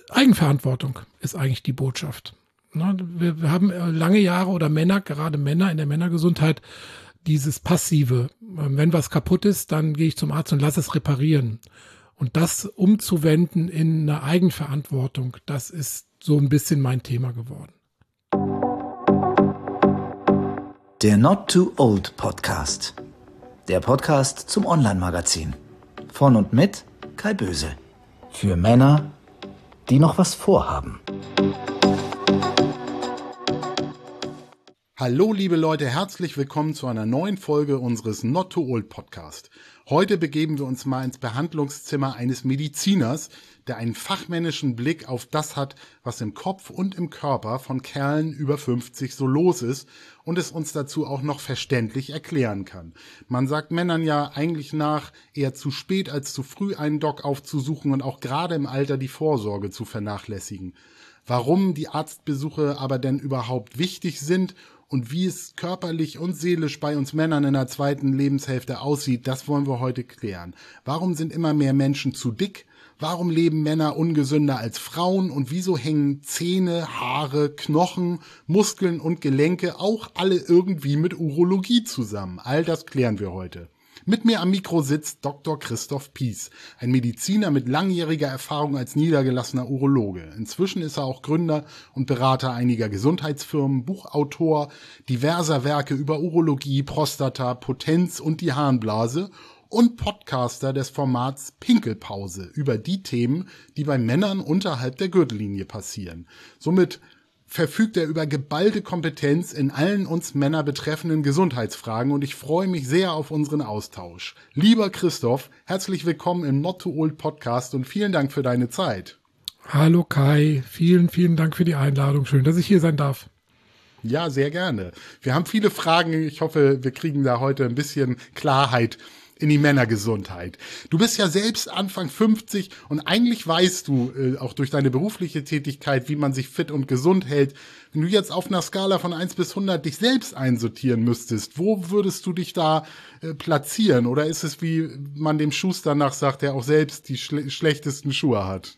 Eigenverantwortung ist eigentlich die Botschaft. Ne, wir haben lange Jahre oder Männer, gerade Männer in der Männergesundheit, dieses Passive. Wenn was kaputt ist, dann gehe ich zum Arzt und lasse es reparieren. Und das umzuwenden in eine Eigenverantwortung, das ist so ein bisschen mein Thema geworden. Der Not Too Old Podcast. Der Podcast zum Online-Magazin. Von und mit Kai Bösel. Für Männer, die noch was vorhaben. Hallo liebe Leute, herzlich willkommen zu einer neuen Folge unseres Not Too Old Podcast. Heute begeben wir uns mal ins Behandlungszimmer eines Mediziners, der einen fachmännischen Blick auf das hat, was im Kopf und im Körper von Kerlen über 50 so los ist und es uns dazu auch noch verständlich erklären kann. Man sagt Männern ja eigentlich nach, eher zu spät als zu früh einen Doc aufzusuchen und auch gerade im Alter die Vorsorge zu vernachlässigen. Warum die Arztbesuche aber denn überhaupt wichtig sind und wie es körperlich und seelisch bei uns Männern in der zweiten Lebenshälfte aussieht, das wollen wir heute klären. Warum sind immer mehr Menschen zu dick? Warum leben Männer ungesünder als Frauen? Und wieso hängen Zähne, Haare, Knochen, Muskeln und Gelenke auch alle irgendwie mit Urologie zusammen? All das klären wir heute. Mit mir am Mikro sitzt Dr. Christoph Pies, ein Mediziner mit langjähriger Erfahrung als niedergelassener Urologe. Inzwischen ist er auch Gründer und Berater einiger Gesundheitsfirmen, Buchautor diverser Werke über Urologie, Prostata, Potenz und die Harnblase und Podcaster des Formats Pinkelpause über die Themen, die bei Männern unterhalb der Gürtellinie passieren. Somit verfügt er über geballte Kompetenz in allen uns Männer betreffenden Gesundheitsfragen und ich freue mich sehr auf unseren Austausch. Lieber Christoph, herzlich willkommen im Not Too Old Podcast und vielen Dank für deine Zeit. Hallo Kai, vielen, vielen Dank für die Einladung. Schön, dass ich hier sein darf. Ja, sehr gerne. Wir haben viele Fragen. Ich hoffe, wir kriegen da heute ein bisschen Klarheit in die Männergesundheit. Du bist ja selbst Anfang 50 und eigentlich weißt du auch durch deine berufliche Tätigkeit, wie man sich fit und gesund hält. Wenn du jetzt auf einer Skala von 1 bis 100 dich selbst einsortieren müsstest, wo würdest du dich da platzieren? Oder ist es, wie man dem Schuster nachsagt, der auch selbst die schlechtesten Schuhe hat?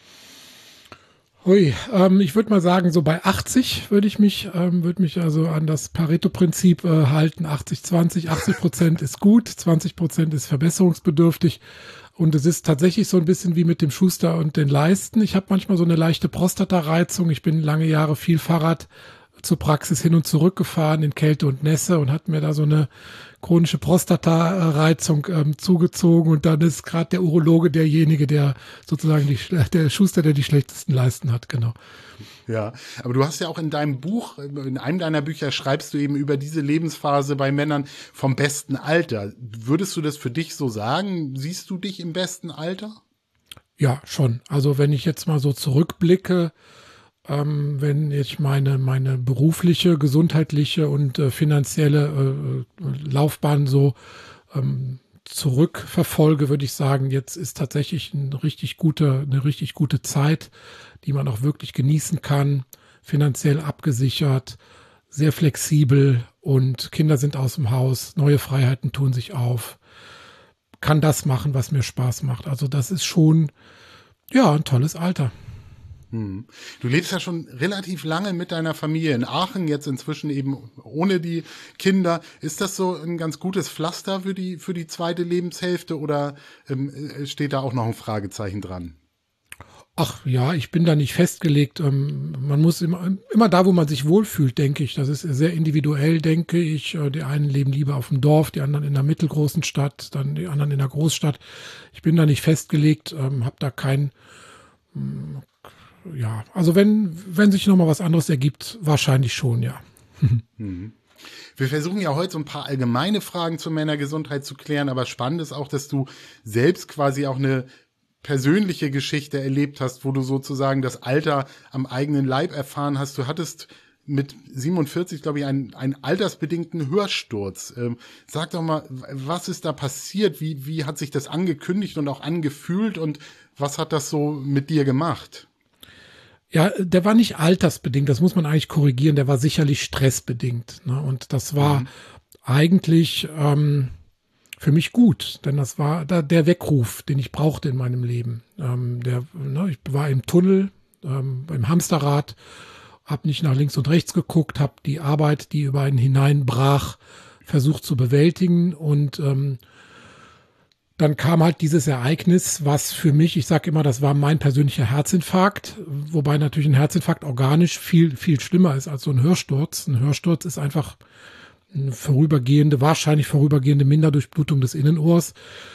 Hui, ich würde mal sagen, so bei 80 würde mich also an das Pareto-Prinzip halten. 80-20, 80% ist gut, 20% ist verbesserungsbedürftig. Und es ist tatsächlich so ein bisschen wie mit dem Schuster und den Leisten. Ich habe manchmal so eine leichte Prostatareizung. Ich bin lange Jahre viel Fahrrad zur Praxis hin und zurück gefahren in Kälte und Nässe und hat mir da so eine chronische Prostatareizung zugezogen und dann ist gerade der Urologe derjenige, der sozusagen der Schuster, der die schlechtesten Leisten hat, genau. Ja, aber du hast ja auch in deinem Buch, in einem deiner Bücher schreibst du eben über diese Lebensphase bei Männern vom besten Alter. Würdest du das für dich so sagen? Siehst du dich im besten Alter? Ja, schon. Also wenn ich jetzt mal so zurückblicke, wenn ich meine berufliche, gesundheitliche und finanzielle Laufbahn so zurückverfolge, würde ich sagen, jetzt ist tatsächlich eine richtig gute Zeit, die man auch wirklich genießen kann, finanziell abgesichert, sehr flexibel und Kinder sind aus dem Haus, neue Freiheiten tun sich auf, kann das machen, was mir Spaß macht. Also das ist schon, ja, ein tolles Alter. Du lebst ja schon relativ lange mit deiner Familie in Aachen, jetzt inzwischen eben ohne die Kinder. Ist das so ein ganz gutes Pflaster für die zweite Lebenshälfte oder steht da auch noch ein Fragezeichen dran? Ach ja, ich bin da nicht festgelegt. Man muss immer da, wo man sich wohlfühlt, denke ich. Das ist sehr individuell, denke ich. Die einen leben lieber auf dem Dorf, die anderen in einer mittelgroßen Stadt, dann die anderen in einer Großstadt. Ich bin da nicht festgelegt, habe da kein ja, also wenn sich nochmal was anderes ergibt, wahrscheinlich schon, ja. Wir versuchen ja heute so ein paar allgemeine Fragen zur Männergesundheit zu klären, aber spannend ist auch, dass du selbst quasi auch eine persönliche Geschichte erlebt hast, wo du sozusagen das Alter am eigenen Leib erfahren hast. Du hattest mit 47, glaube ich, einen altersbedingten Hörsturz. Sag doch mal, was ist da passiert? Wie hat sich das angekündigt und auch angefühlt und was hat das so mit dir gemacht? Ja, der war nicht altersbedingt, das muss man eigentlich korrigieren, der war sicherlich stressbedingt. Ne? Und das war eigentlich für mich gut, denn das war der Weckruf, den ich brauchte in meinem Leben. Ich war im Tunnel, im Hamsterrad, habe nicht nach links und rechts geguckt, habe die Arbeit, die über einen hineinbrach, versucht zu bewältigen und dann kam halt dieses Ereignis, was für mich, ich sage immer, das war mein persönlicher Herzinfarkt, wobei natürlich ein Herzinfarkt organisch viel, viel schlimmer ist als so ein Hörsturz. Ein Hörsturz ist einfach eine wahrscheinlich vorübergehende Minderdurchblutung des Innenohrs,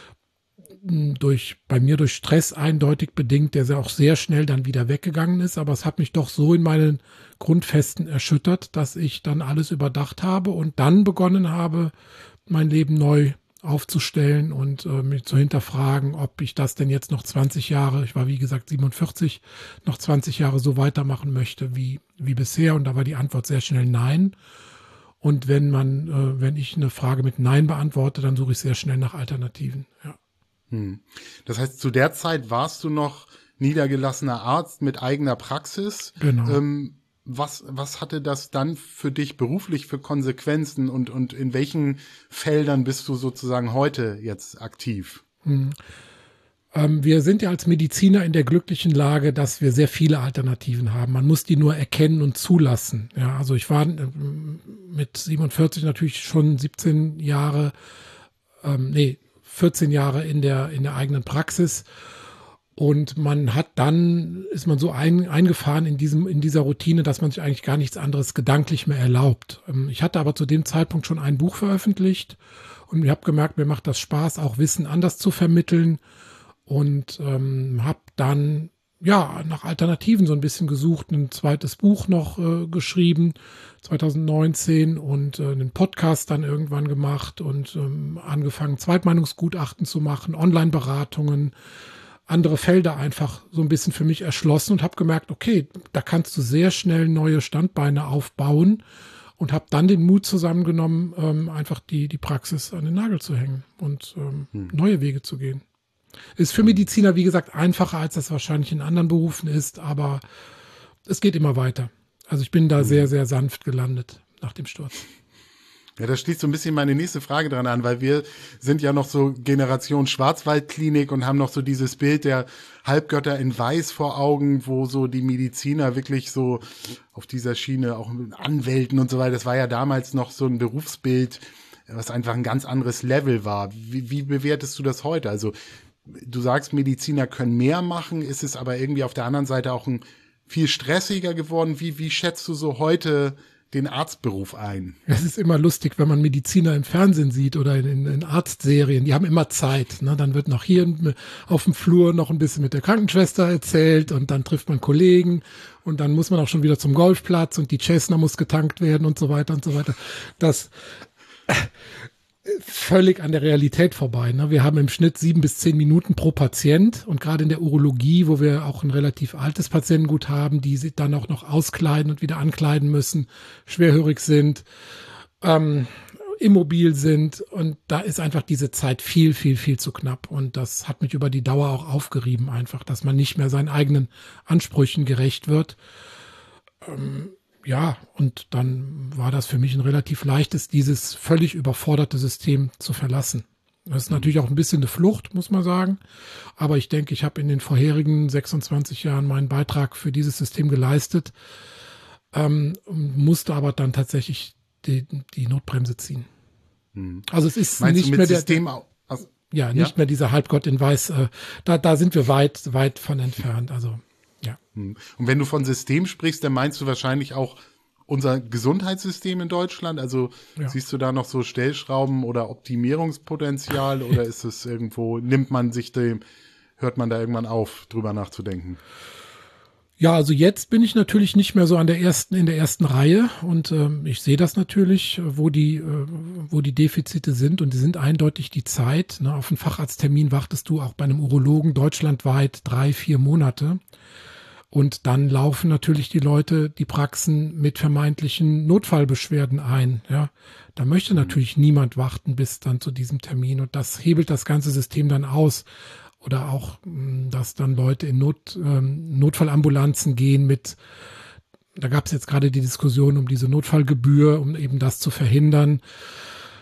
bei mir durch Stress eindeutig bedingt, der auch sehr schnell dann wieder weggegangen ist, aber es hat mich doch so in meinen Grundfesten erschüttert, dass ich dann alles überdacht habe und dann begonnen habe, mein Leben neu aufzustellen und mich zu hinterfragen, ob ich das denn jetzt noch 20 Jahre, ich war wie gesagt 47, noch 20 Jahre so weitermachen möchte wie bisher. Und da war die Antwort sehr schnell nein. Und wenn ich eine Frage mit Nein beantworte, dann suche ich sehr schnell nach Alternativen. Ja. Das heißt, zu der Zeit warst du noch niedergelassener Arzt mit eigener Praxis. Genau. Was hatte das dann für dich beruflich für Konsequenzen und in welchen Feldern bist du sozusagen heute jetzt aktiv? Wir sind ja als Mediziner in der glücklichen Lage, dass wir sehr viele Alternativen haben. Man muss die nur erkennen und zulassen. Ja, also ich war mit 47 natürlich schon 14 Jahre in der eigenen Praxis. Und ist man so eingefahren in dieser Routine, dass man sich eigentlich gar nichts anderes gedanklich mehr erlaubt. Ich hatte aber zu dem Zeitpunkt schon ein Buch veröffentlicht und ich habe gemerkt, mir macht das Spaß, auch Wissen anders zu vermitteln und habe dann nach Alternativen so ein bisschen gesucht, ein zweites Buch noch geschrieben, 2019 und einen Podcast dann irgendwann gemacht und angefangen, Zweitmeinungsgutachten zu machen, Online-Beratungen, andere Felder einfach so ein bisschen für mich erschlossen und habe gemerkt, okay, da kannst du sehr schnell neue Standbeine aufbauen und habe dann den Mut zusammengenommen, einfach die Praxis an den Nagel zu hängen und neue Wege zu gehen. Ist für Mediziner, wie gesagt, einfacher, als das wahrscheinlich in anderen Berufen ist, aber es geht immer weiter. Also ich bin da sehr, sehr sanft gelandet nach dem Sturz. Ja, das schließt so ein bisschen meine nächste Frage dran an, weil wir sind ja noch so Generation Schwarzwaldklinik und haben noch so dieses Bild der Halbgötter in Weiß vor Augen, wo so die Mediziner wirklich so auf dieser Schiene, auch mit Anwälten und so weiter, das war ja damals noch so ein Berufsbild, was einfach ein ganz anderes Level war. Wie bewertest du das heute? Also du sagst, Mediziner können mehr machen, ist es aber irgendwie auf der anderen Seite auch viel stressiger geworden. Wie schätzt du so heute den Arztberuf ein? Es ist immer lustig, wenn man Mediziner im Fernsehen sieht oder in Arztserien. Die haben immer Zeit. Ne? Dann wird noch hier auf dem Flur noch ein bisschen mit der Krankenschwester erzählt und dann trifft man Kollegen und dann muss man auch schon wieder zum Golfplatz und die Cessna muss getankt werden und so weiter und so weiter. Das völlig an der Realität vorbei. Ne? Wir haben im Schnitt 7 bis 10 Minuten pro Patient und gerade in der Urologie, wo wir auch ein relativ altes Patientengut haben, die sich dann auch noch auskleiden und wieder ankleiden müssen, schwerhörig sind, immobil sind und da ist einfach diese Zeit viel, viel, viel zu knapp und das hat mich über die Dauer auch aufgerieben einfach, dass man nicht mehr seinen eigenen Ansprüchen gerecht wird. Und dann war das für mich ein relativ leichtes, dieses völlig überforderte System zu verlassen. Das ist natürlich auch ein bisschen eine Flucht, muss man sagen. Aber ich denke, ich habe in den vorherigen 26 Jahren meinen Beitrag für dieses System geleistet, musste aber dann tatsächlich die Notbremse ziehen. Also es ist Meinst nicht du mit mehr System nicht mehr dieser Halbgott in Weiß. Da sind wir weit, weit von entfernt. Also ja. Und wenn du von System sprichst, dann meinst du wahrscheinlich auch unser Gesundheitssystem in Deutschland? Also siehst du da noch so Stellschrauben oder Optimierungspotenzial oder ist es irgendwo, hört man da irgendwann auf, drüber nachzudenken? Ja, also jetzt bin ich natürlich nicht mehr so in der ersten Reihe und ich sehe das natürlich, wo die Defizite sind und die sind eindeutig die Zeit. Ne? Auf einen Facharzttermin wartest du auch bei einem Urologen deutschlandweit 3-4 Monate. Und dann laufen natürlich die Praxen mit vermeintlichen Notfallbeschwerden ein. Ja, da möchte natürlich niemand warten bis dann zu diesem Termin und das hebelt das ganze System dann aus. Oder auch, dass dann Leute in Notfallambulanzen gehen da gab es jetzt gerade die Diskussion um diese Notfallgebühr, um eben das zu verhindern.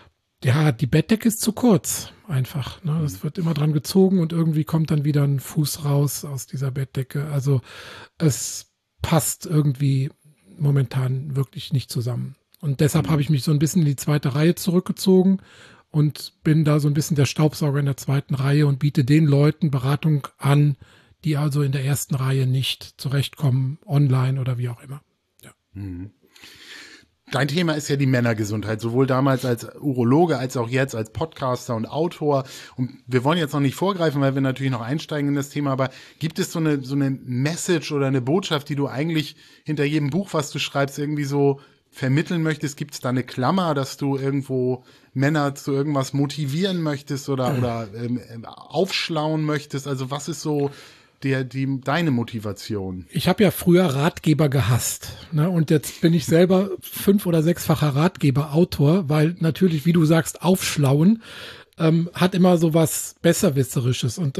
Ja, die Bettdecke ist zu kurz, einfach. Ne? Es wird immer dran gezogen und irgendwie kommt dann wieder ein Fuß raus aus dieser Bettdecke. Also es passt irgendwie momentan wirklich nicht zusammen. Und deshalb habe ich mich so ein bisschen in die zweite Reihe zurückgezogen und bin da so ein bisschen der Staubsauger in der zweiten Reihe und biete den Leuten Beratung an, die also in der ersten Reihe nicht zurechtkommen, online oder wie auch immer. Ja. Dein Thema ist ja die Männergesundheit, sowohl damals als Urologe als auch jetzt als Podcaster und Autor. Und wir wollen jetzt noch nicht vorgreifen, weil wir natürlich noch einsteigen in das Thema, aber gibt es so eine Message oder eine Botschaft, die du eigentlich hinter jedem Buch, was du schreibst, irgendwie so vermitteln möchtest? Gibt es da eine Klammer, dass du irgendwo Männer zu irgendwas motivieren möchtest oder aufschlauen möchtest? Also was ist so deine Motivation? Ich habe ja früher Ratgeber gehasst, ne? Und jetzt bin ich selber 5- oder 6-facher Ratgeber-Autor, weil natürlich, wie du sagst, aufschlauen hat immer so was Besserwisserisches und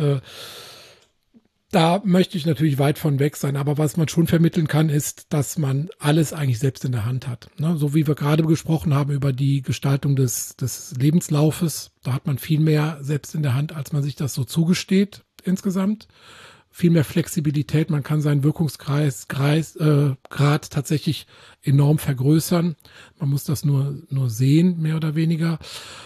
da möchte ich natürlich weit von weg sein, aber was man schon vermitteln kann, ist, dass man alles eigentlich selbst in der Hand hat. Ne? So wie wir gerade gesprochen haben über die Gestaltung des Lebenslaufes, da hat man viel mehr selbst in der Hand, als man sich das so zugesteht insgesamt. Viel mehr Flexibilität, man kann seinen Wirkungsgrad tatsächlich enorm vergrößern. Man muss das nur sehen, mehr oder weniger.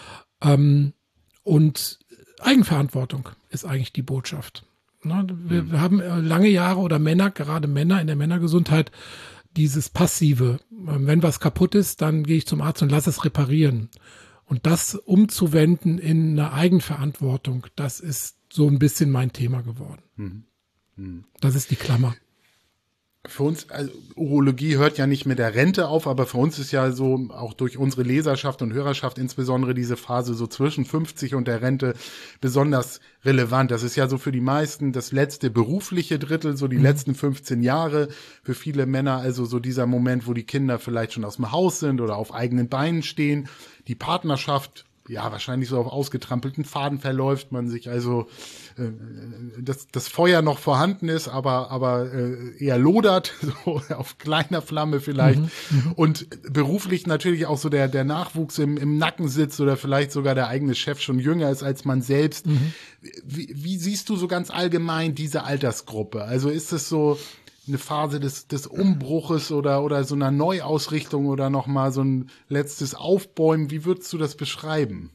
Und Eigenverantwortung ist eigentlich die Botschaft. Wir haben lange Jahre oder gerade Männer in der Männergesundheit, dieses Passive. Wenn was kaputt ist, dann gehe ich zum Arzt und lasse es reparieren. Und das umzuwenden in eine Eigenverantwortung, das ist so ein bisschen mein Thema geworden. Das ist die Klammer. Für uns, also Urologie hört ja nicht mit der Rente auf, aber für uns ist ja so, auch durch unsere Leserschaft und Hörerschaft insbesondere diese Phase so zwischen 50 und der Rente besonders relevant. Das ist ja so für die meisten das letzte berufliche Drittel, so die letzten 15 Jahre. Für viele Männer also so dieser Moment, wo die Kinder vielleicht schon aus dem Haus sind oder auf eigenen Beinen stehen. Die Partnerschaft, ja, wahrscheinlich so auf ausgetrampelten Pfaden verläuft man sich, also das Feuer noch vorhanden ist, aber eher lodert, so auf kleiner Flamme vielleicht. Und beruflich natürlich auch so der Nachwuchs im Nacken sitzt oder vielleicht sogar der eigene Chef schon jünger ist als man selbst. Wie siehst du so ganz allgemein diese Altersgruppe? Also ist es so eine Phase des Umbruches oder so einer Neuausrichtung oder nochmal so ein letztes Aufbäumen? Wie würdest du das beschreiben?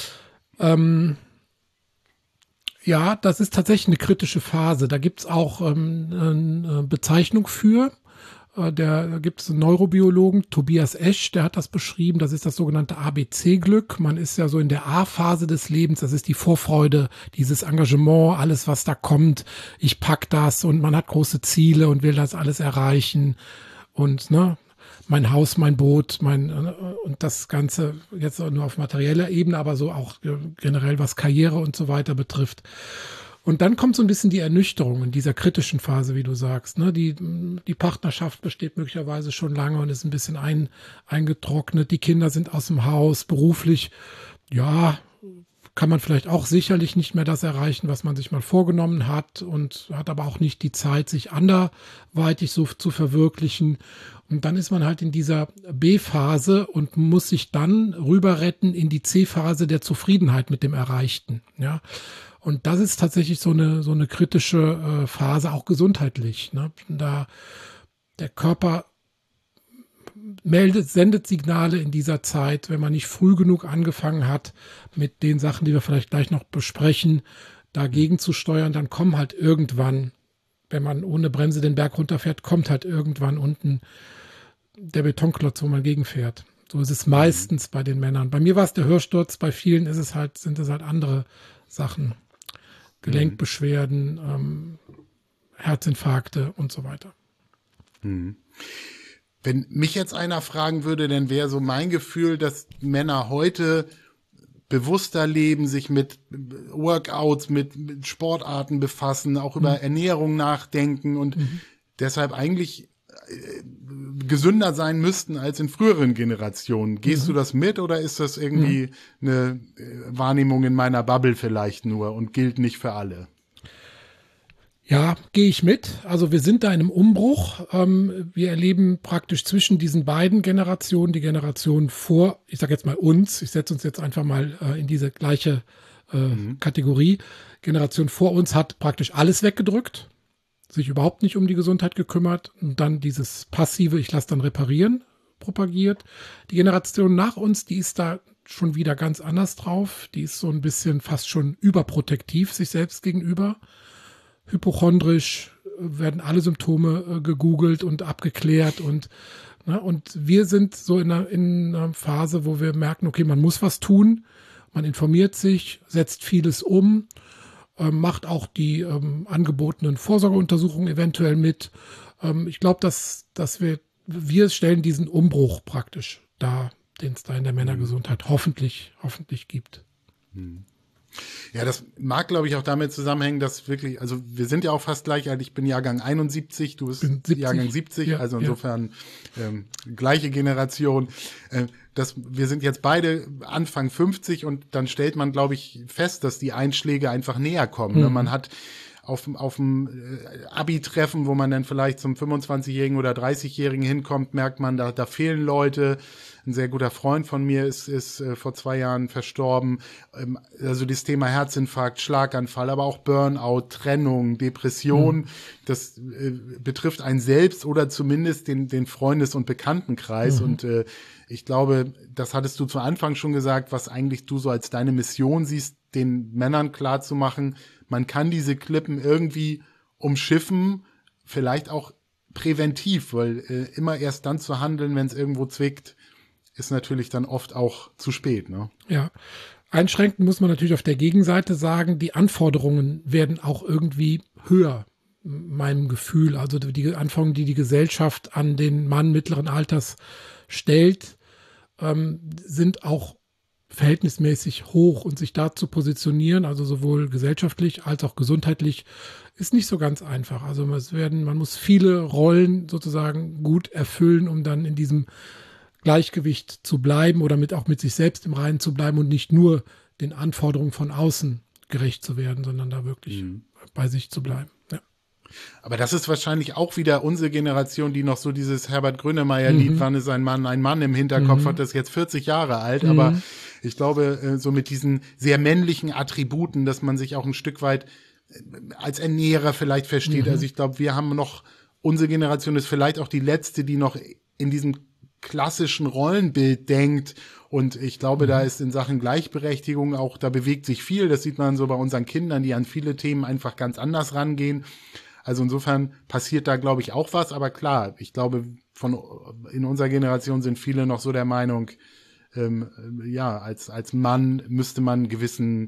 Ja, das ist tatsächlich eine kritische Phase. Da gibt's auch eine Bezeichnung für. Da gibt es einen Neurobiologen, Tobias Esch, der hat das beschrieben. Das ist das sogenannte ABC-Glück. Man ist ja so in der A-Phase des Lebens. Das ist die Vorfreude, dieses Engagement, alles, was da kommt. Ich pack das und man hat große Ziele und will das alles erreichen. Und mein Haus, mein Boot, und das Ganze jetzt nur auf materieller Ebene, aber so auch generell was Karriere und so weiter betrifft. Und dann kommt so ein bisschen die Ernüchterung in dieser kritischen Phase, wie du sagst. Ne? Die Partnerschaft besteht möglicherweise schon lange und ist ein bisschen eingetrocknet. Die Kinder sind aus dem Haus, beruflich, ja, kann man vielleicht auch sicherlich nicht mehr das erreichen, was man sich mal vorgenommen hat und hat aber auch nicht die Zeit, sich anderweitig so zu verwirklichen. Und dann ist man halt in dieser B-Phase und muss sich dann rüber retten in die C-Phase der Zufriedenheit mit dem Erreichten. Ja. Und das ist tatsächlich so eine kritische Phase, auch gesundheitlich. Ne? Da der Körper sendet Signale in dieser Zeit, wenn man nicht früh genug angefangen hat, mit den Sachen, die wir vielleicht gleich noch besprechen, dagegen zu steuern, dann kommen halt irgendwann, wenn man ohne Bremse den Berg runterfährt, kommt halt irgendwann unten der Betonklotz, wo man gegenfährt. So ist es meistens bei den Männern. Bei mir war es der Hörsturz, bei vielen sind es halt andere Sachen. Gelenkbeschwerden, Herzinfarkte und so weiter. Wenn mich jetzt einer fragen würde, dann wäre so mein Gefühl, dass Männer heute bewusster leben, sich mit Workouts, mit Sportarten befassen, auch über Ernährung nachdenken und deshalb eigentlich gesünder sein müssten als in früheren Generationen. Gehst du das mit oder ist das irgendwie eine Wahrnehmung in meiner Bubble vielleicht nur und gilt nicht für alle? Ja, gehe ich mit. Also wir sind da in einem Umbruch. Wir erleben praktisch zwischen diesen beiden Generationen, die Generation vor, ich sage jetzt mal uns, ich setze uns jetzt einfach mal in diese gleiche Kategorie. Generation vor uns hat praktisch alles weggedrückt, sich überhaupt nicht um die Gesundheit gekümmert und dann dieses passive, ich lasse dann reparieren, propagiert. Die Generation nach uns, die ist da schon wieder ganz anders drauf. Die ist so ein bisschen fast schon überprotektiv sich selbst gegenüber. Hypochondrisch, werden alle Symptome gegoogelt und abgeklärt und wir sind so in einer Phase, wo wir merken, okay, man muss was tun, man informiert sich, setzt vieles um, macht auch die angebotenen Vorsorgeuntersuchungen eventuell mit. Ich glaube, dass wir stellen diesen Umbruch praktisch dar, den es da in der Männergesundheit hoffentlich gibt. Ja, das mag, glaube ich, auch damit zusammenhängen, dass wirklich, also wir sind ja auch fast gleich alt. Ich bin Jahrgang 71, du bist 70. Jahrgang 70, ja, also insofern gleiche Generation. Wir sind jetzt beide Anfang 50 und dann stellt man, glaube ich, fest, dass die Einschläge einfach näher kommen. Ne? Man hat auf dem Abi-Treffen, wo man dann vielleicht zum 25-Jährigen oder 30-Jährigen hinkommt, merkt man, da fehlen Leute. Ein sehr guter Freund von mir ist vor 2 Jahren verstorben. Also das Thema Herzinfarkt, Schlaganfall, aber auch Burnout, Trennung, Depression, das betrifft einen selbst oder zumindest den Freundes- und Bekanntenkreis. Und ich glaube, das hattest du zu Anfang schon gesagt, was eigentlich du so als deine Mission siehst, den Männern klarzumachen, man kann diese Klippen irgendwie umschiffen, vielleicht auch präventiv, weil immer erst dann zu handeln, wenn es irgendwo zwickt, ist natürlich dann oft auch zu spät. Ne? Ja, einschränkend muss man natürlich auf der Gegenseite sagen, die Anforderungen werden auch irgendwie höher, meinem Gefühl. Also die Anforderungen, die Gesellschaft an den Mann mittleren Alters stellt, sind auch verhältnismäßig hoch und sich da zu positionieren, also sowohl gesellschaftlich als auch gesundheitlich, ist nicht so ganz einfach. Also man muss viele Rollen sozusagen gut erfüllen, um dann in diesem Gleichgewicht zu bleiben oder auch mit sich selbst im Reinen zu bleiben und nicht nur den Anforderungen von außen gerecht zu werden, sondern da wirklich bei sich zu bleiben. Ja. Aber das ist wahrscheinlich auch wieder unsere Generation, die noch so dieses Herbert Grönemeyer-Lied, wann ist ein Mann im Hinterkopf hat, das ist jetzt 40 Jahre alt, aber ich glaube, so mit diesen sehr männlichen Attributen, dass man sich auch ein Stück weit als Ernährer vielleicht versteht. Also ich glaube, unsere Generation ist vielleicht auch die letzte, die noch in diesem klassischen Rollenbild denkt. Und ich glaube, da ist in Sachen Gleichberechtigung auch, da bewegt sich viel. Das sieht man so bei unseren Kindern, die an viele Themen einfach ganz anders rangehen. Also insofern passiert da, glaube ich, auch was. Aber klar, ich glaube, in unserer Generation sind viele noch so der Meinung, als Mann müsste man gewisse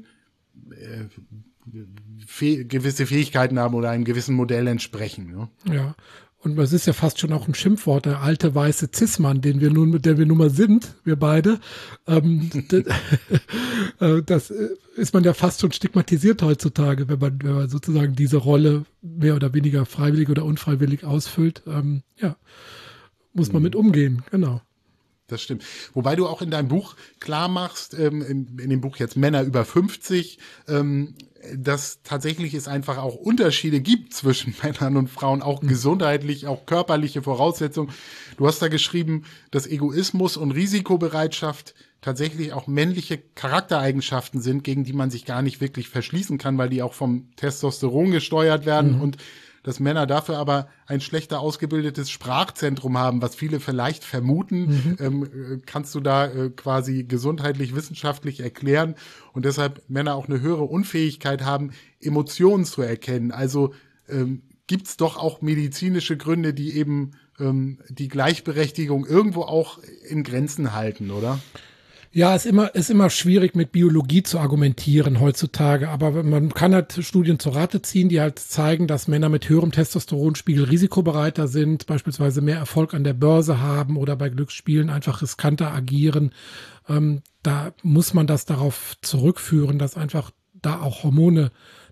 Fähigkeiten haben oder einem gewissen Modell entsprechen. Ne? Ja. Und es ist ja fast schon auch ein Schimpfwort, der alte weiße Cis-Mann, der wir nun mal sind, wir beide. Das ist man ja fast schon stigmatisiert heutzutage, wenn man sozusagen diese Rolle mehr oder weniger freiwillig oder unfreiwillig ausfüllt. Muss man mit umgehen, genau. Das stimmt. Wobei du auch in deinem Buch klar machst, in dem Buch jetzt Männer über 50, dass tatsächlich es einfach auch Unterschiede gibt zwischen Männern und Frauen, auch gesundheitlich, auch körperliche Voraussetzungen. Du hast da geschrieben, dass Egoismus und Risikobereitschaft tatsächlich auch männliche Charaktereigenschaften sind, gegen die man sich gar nicht wirklich verschließen kann, weil die auch vom Testosteron gesteuert werden und dass Männer dafür aber ein schlechter ausgebildetes Sprachzentrum haben, was viele vielleicht vermuten. Kannst du da quasi gesundheitlich, wissenschaftlich erklären und deshalb Männer auch eine höhere Unfähigkeit haben, Emotionen zu erkennen. Also gibt's doch auch medizinische Gründe, die eben die Gleichberechtigung irgendwo auch in Grenzen halten, oder? Ja, ist immer schwierig mit Biologie zu argumentieren heutzutage, aber man kann halt Studien zur Rate ziehen, die halt zeigen, dass Männer mit höherem Testosteronspiegel risikobereiter sind, beispielsweise mehr Erfolg an der Börse haben oder bei Glücksspielen einfach riskanter agieren. Da muss man das darauf zurückführen, dass einfach da auch Hormone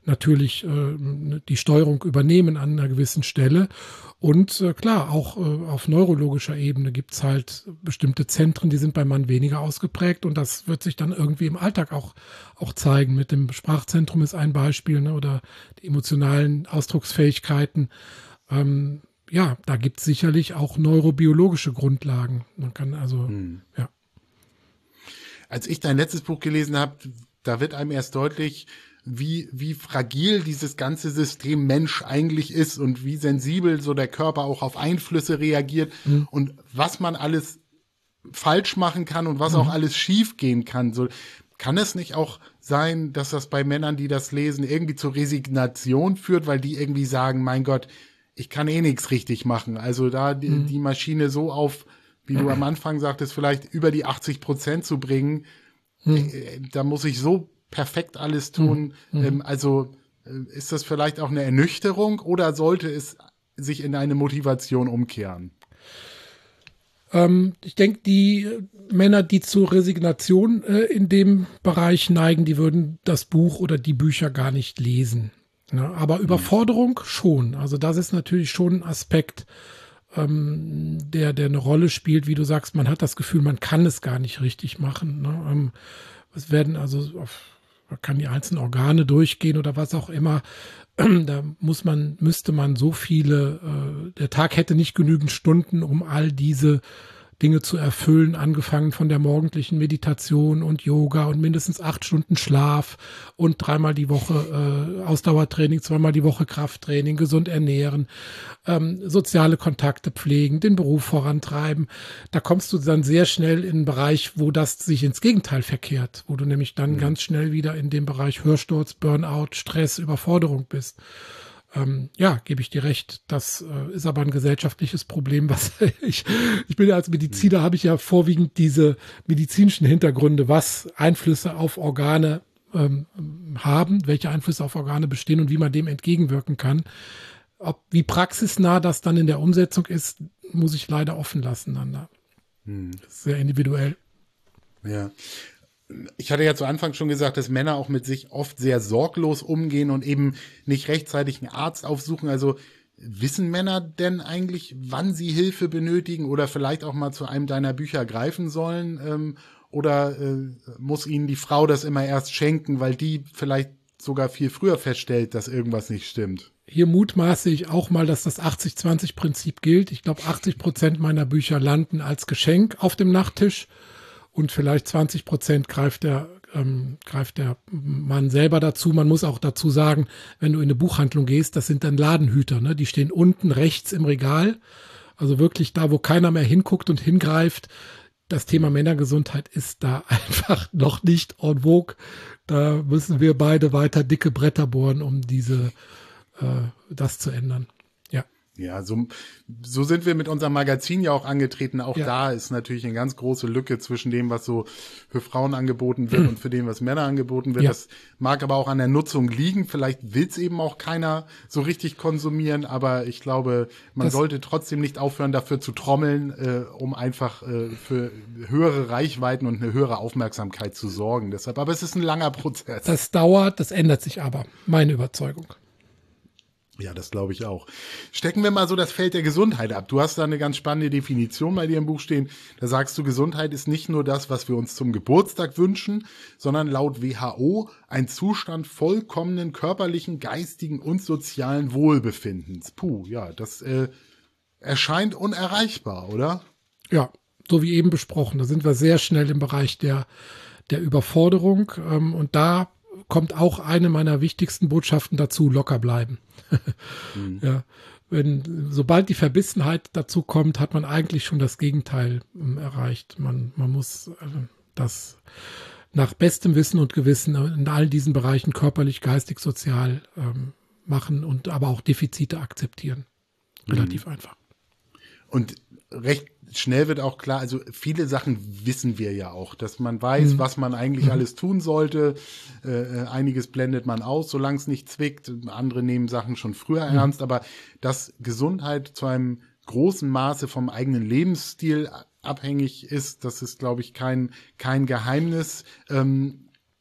natürlich die Steuerung übernehmen an einer gewissen Stelle. Und klar, auch auf neurologischer Ebene gibt es halt bestimmte Zentren, die sind beim Mann weniger ausgeprägt und das wird sich dann irgendwie im Alltag auch zeigen. Mit dem Sprachzentrum ist ein Beispiel, ne, oder die emotionalen Ausdrucksfähigkeiten. Ja, da gibt es sicherlich auch neurobiologische Grundlagen. Man kann also, ja. Als ich dein letztes Buch gelesen habe, da wird einem erst deutlich, wie fragil dieses ganze System Mensch eigentlich ist und wie sensibel so der Körper auch auf Einflüsse reagiert und was man alles falsch machen kann und was auch alles schief gehen kann. So, kann es nicht auch sein, dass das bei Männern, die das lesen, irgendwie zur Resignation führt, weil die irgendwie sagen, mein Gott, ich kann eh nichts richtig machen. Also da die Maschine so auf, wie du am Anfang sagtest, vielleicht über die 80% zu bringen, da muss ich so perfekt alles tun. Also ist das vielleicht auch eine Ernüchterung oder sollte es sich in eine Motivation umkehren? Ich denke, die Männer, die zur Resignation in dem Bereich neigen, die würden das Buch oder die Bücher gar nicht lesen. Ja, aber Überforderung schon. Also das ist natürlich schon ein Aspekt, der eine Rolle spielt, wie du sagst, man hat das Gefühl, man kann es gar nicht richtig machen. Ne? Es werden also man kann die einzelnen Organe durchgehen oder was auch immer. Da müsste man so viele, der Tag hätte nicht genügend Stunden, um all diese Dinge zu erfüllen, angefangen von der morgendlichen Meditation und Yoga und mindestens 8 Stunden Schlaf und 3-mal die Woche Ausdauertraining, 2-mal die Woche Krafttraining, gesund ernähren, soziale Kontakte pflegen, den Beruf vorantreiben. Da kommst du dann sehr schnell in einen Bereich, wo das sich ins Gegenteil verkehrt, wo du nämlich dann ganz schnell wieder in dem Bereich Hörsturz, Burnout, Stress, Überforderung bist. Ja, gebe ich dir recht. Das ist aber ein gesellschaftliches Problem, was ich bin ja als Mediziner, habe ich ja vorwiegend diese medizinischen Hintergründe, was Einflüsse auf Organe haben, welche Einflüsse auf Organe bestehen und wie man dem entgegenwirken kann. Wie praxisnah das dann in der Umsetzung ist, muss ich leider offen lassen. Das ist sehr individuell. Ja. Ich hatte ja zu Anfang schon gesagt, dass Männer auch mit sich oft sehr sorglos umgehen und eben nicht rechtzeitig einen Arzt aufsuchen. Also wissen Männer denn eigentlich, wann sie Hilfe benötigen oder vielleicht auch mal zu einem deiner Bücher greifen sollen? Oder muss ihnen die Frau das immer erst schenken, weil die vielleicht sogar viel früher feststellt, dass irgendwas nicht stimmt? Hier mutmaße ich auch mal, dass das 80-20-Prinzip gilt. Ich glaube, 80% meiner Bücher landen als Geschenk auf dem Nachttisch. Und vielleicht 20% greift der Mann selber dazu. Man muss auch dazu sagen, wenn du in eine Buchhandlung gehst, das sind dann Ladenhüter, ne? Die stehen unten rechts im Regal. Also wirklich da, wo keiner mehr hinguckt und hingreift. Das Thema Männergesundheit ist da einfach noch nicht en vogue. Da müssen wir beide weiter dicke Bretter bohren, um das zu ändern. Ja, so sind wir mit unserem Magazin ja auch angetreten. Auch da ist natürlich eine ganz große Lücke zwischen dem, was so für Frauen angeboten wird und für dem, was Männer angeboten wird. Ja. Das mag aber auch an der Nutzung liegen. Vielleicht will es eben auch keiner so richtig konsumieren. Aber ich glaube, man sollte trotzdem nicht aufhören, dafür zu trommeln, um einfach für höhere Reichweiten und eine höhere Aufmerksamkeit zu sorgen. Deshalb, aber es ist ein langer Prozess. Das dauert, das ändert sich aber. Meine Überzeugung. Ja, das glaube ich auch. Stecken wir mal so das Feld der Gesundheit ab. Du hast da eine ganz spannende Definition bei dir im Buch stehen. Da sagst du, Gesundheit ist nicht nur das, was wir uns zum Geburtstag wünschen, sondern laut WHO ein Zustand vollkommenen körperlichen, geistigen und sozialen Wohlbefindens. Puh, ja, das erscheint unerreichbar, oder? Ja, so wie eben besprochen. Da sind wir sehr schnell im Bereich der Überforderung. Und da kommt auch eine meiner wichtigsten Botschaften dazu: locker bleiben. Ja, sobald die Verbissenheit dazu kommt, hat man eigentlich schon das Gegenteil erreicht. Man muss das nach bestem Wissen und Gewissen in all diesen Bereichen körperlich, geistig, sozial machen und aber auch Defizite akzeptieren. Relativ einfach. Und recht schnell wird auch klar, also viele Sachen wissen wir ja auch, dass man weiß, was man eigentlich alles tun sollte. Einiges blendet man aus, solange es nicht zwickt. Andere nehmen Sachen schon früher ernst. Aber dass Gesundheit zu einem großen Maße vom eigenen Lebensstil abhängig ist, das ist, glaube ich, kein Geheimnis.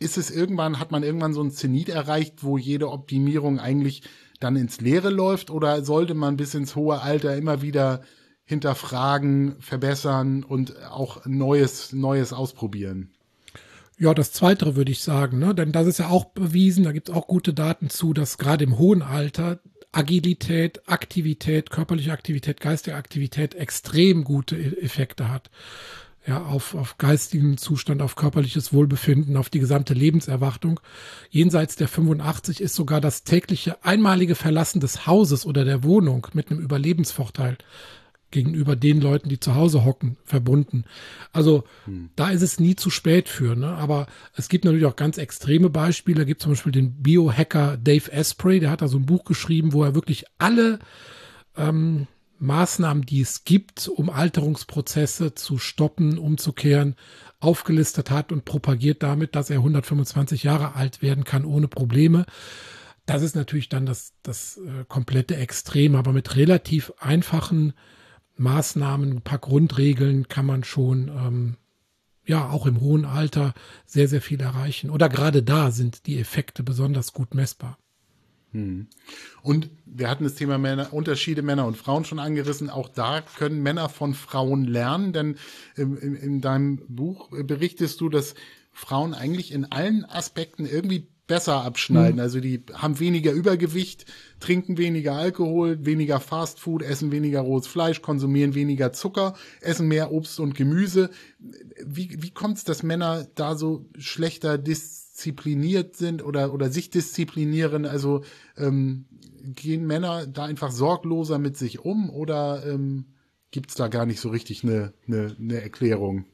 hat man irgendwann so ein Zenit erreicht, wo jede Optimierung eigentlich dann ins Leere läuft, oder sollte man bis ins hohe Alter immer wieder hinterfragen, verbessern und auch Neues ausprobieren? Ja, das Zweite würde ich sagen, ne? Denn das ist ja auch bewiesen, da gibt es auch gute Daten zu, dass gerade im hohen Alter Agilität, Aktivität, körperliche Aktivität, geistige Aktivität extrem gute Effekte hat. Ja, auf geistigen Zustand, auf körperliches Wohlbefinden, auf die gesamte Lebenserwartung. Jenseits der 85 ist sogar das tägliche einmalige Verlassen des Hauses oder der Wohnung mit einem Überlebensvorteil gegenüber den Leuten, die zu Hause hocken, verbunden. Also da ist es nie zu spät für, ne? Aber es gibt natürlich auch ganz extreme Beispiele. Da gibt es zum Beispiel den Biohacker Dave Asprey, der hat da so ein Buch geschrieben, wo er wirklich alle Maßnahmen, die es gibt, um Alterungsprozesse zu stoppen, umzukehren, aufgelistet hat und propagiert damit, dass er 125 Jahre alt werden kann ohne Probleme. Das ist natürlich dann das komplette Extrem, aber mit relativ einfachen Maßnahmen, ein paar Grundregeln kann man schon auch im hohen Alter sehr, sehr viel erreichen. Oder gerade da sind die Effekte besonders gut messbar. Und wir hatten das Thema Unterschiede Männer und Frauen schon angerissen. Auch da können Männer von Frauen lernen, denn in deinem Buch berichtest du, dass Frauen eigentlich in allen Aspekten irgendwie besser abschneiden. Also die haben weniger Übergewicht, trinken weniger Alkohol, weniger Fastfood, essen weniger rohes Fleisch, konsumieren weniger Zucker, essen mehr Obst und Gemüse. Wie kommt es, dass Männer da so schlechter diszipliniert sind oder sich disziplinieren? Also gehen Männer da einfach sorgloser mit sich um, oder gibt es da gar nicht so richtig eine Erklärung?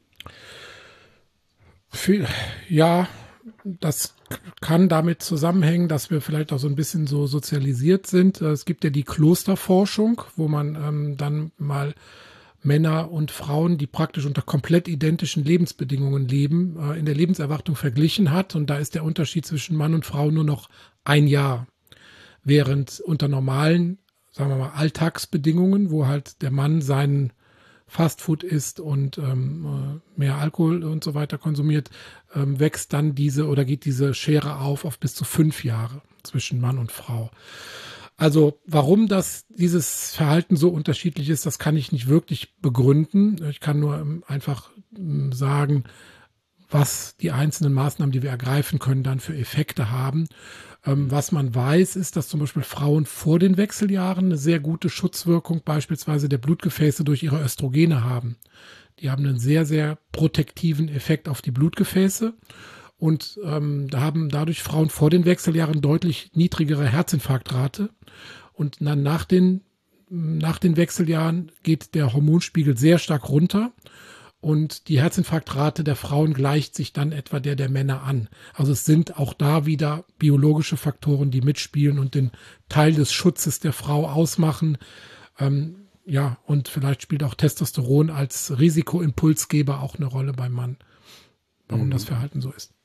Ja, das kann damit zusammenhängen, dass wir vielleicht auch so ein bisschen so sozialisiert sind. Es gibt ja die Klosterforschung, wo man dann mal Männer und Frauen, die praktisch unter komplett identischen Lebensbedingungen leben, in der Lebenserwartung verglichen hat. Und da ist der Unterschied zwischen Mann und Frau nur noch ein Jahr. Während unter normalen, sagen wir mal, Alltagsbedingungen, wo halt der Mann seinen Fastfood isst und mehr Alkohol und so weiter konsumiert, wächst dann geht diese Schere auf bis zu 5 Jahre zwischen Mann und Frau. Also warum dieses Verhalten so unterschiedlich ist, das kann ich nicht wirklich begründen. Ich kann nur einfach sagen, was die einzelnen Maßnahmen, die wir ergreifen können, dann für Effekte haben. Was man weiß, ist, dass zum Beispiel Frauen vor den Wechseljahren eine sehr gute Schutzwirkung beispielsweise der Blutgefäße durch ihre Östrogene haben. Die haben einen sehr, sehr protektiven Effekt auf die Blutgefäße und da haben dadurch Frauen vor den Wechseljahren deutlich niedrigere Herzinfarktrate. Und dann nach den Wechseljahren geht der Hormonspiegel sehr stark runter. Und die Herzinfarktrate der Frauen gleicht sich dann etwa der Männer an. Also es sind auch da wieder biologische Faktoren, die mitspielen und den Teil des Schutzes der Frau ausmachen. Und vielleicht spielt auch Testosteron als Risikoimpulsgeber auch eine Rolle beim Mann, warum das Verhalten so ist.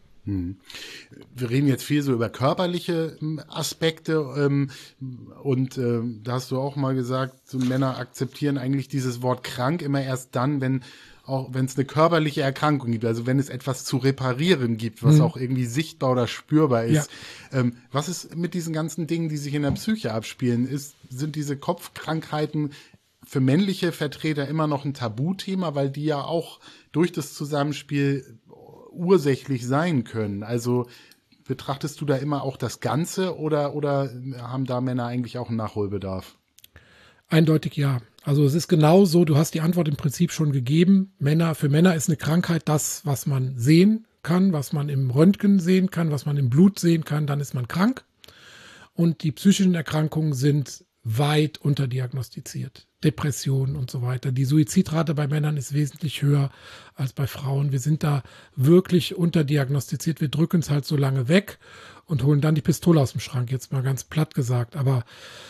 Wir reden jetzt viel so über körperliche Aspekte und da hast du auch mal gesagt, so Männer akzeptieren eigentlich dieses Wort krank immer erst dann, wenn es eine körperliche Erkrankung gibt, also wenn es etwas zu reparieren gibt, was auch irgendwie sichtbar oder spürbar ist. Ja. Was ist mit diesen ganzen Dingen, die sich in der Psyche abspielen? Sind diese Kopfkrankheiten für männliche Vertreter immer noch ein Tabuthema, weil die ja auch durch das Zusammenspiel ursächlich sein können? Also betrachtest du da immer auch das Ganze oder haben da Männer eigentlich auch einen Nachholbedarf? Eindeutig ja. Also es ist genau so, du hast die Antwort im Prinzip schon gegeben. Für Männer ist eine Krankheit das, was man sehen kann, was man im Röntgen sehen kann, was man im Blut sehen kann, dann ist man krank. Und die psychischen Erkrankungen sind weit unterdiagnostiziert. Depressionen und so weiter. Die Suizidrate bei Männern ist wesentlich höher als bei Frauen. Wir sind da wirklich unterdiagnostiziert. Wir drücken es halt so lange weg und holen dann die Pistole aus dem Schrank, jetzt mal ganz platt gesagt. Aber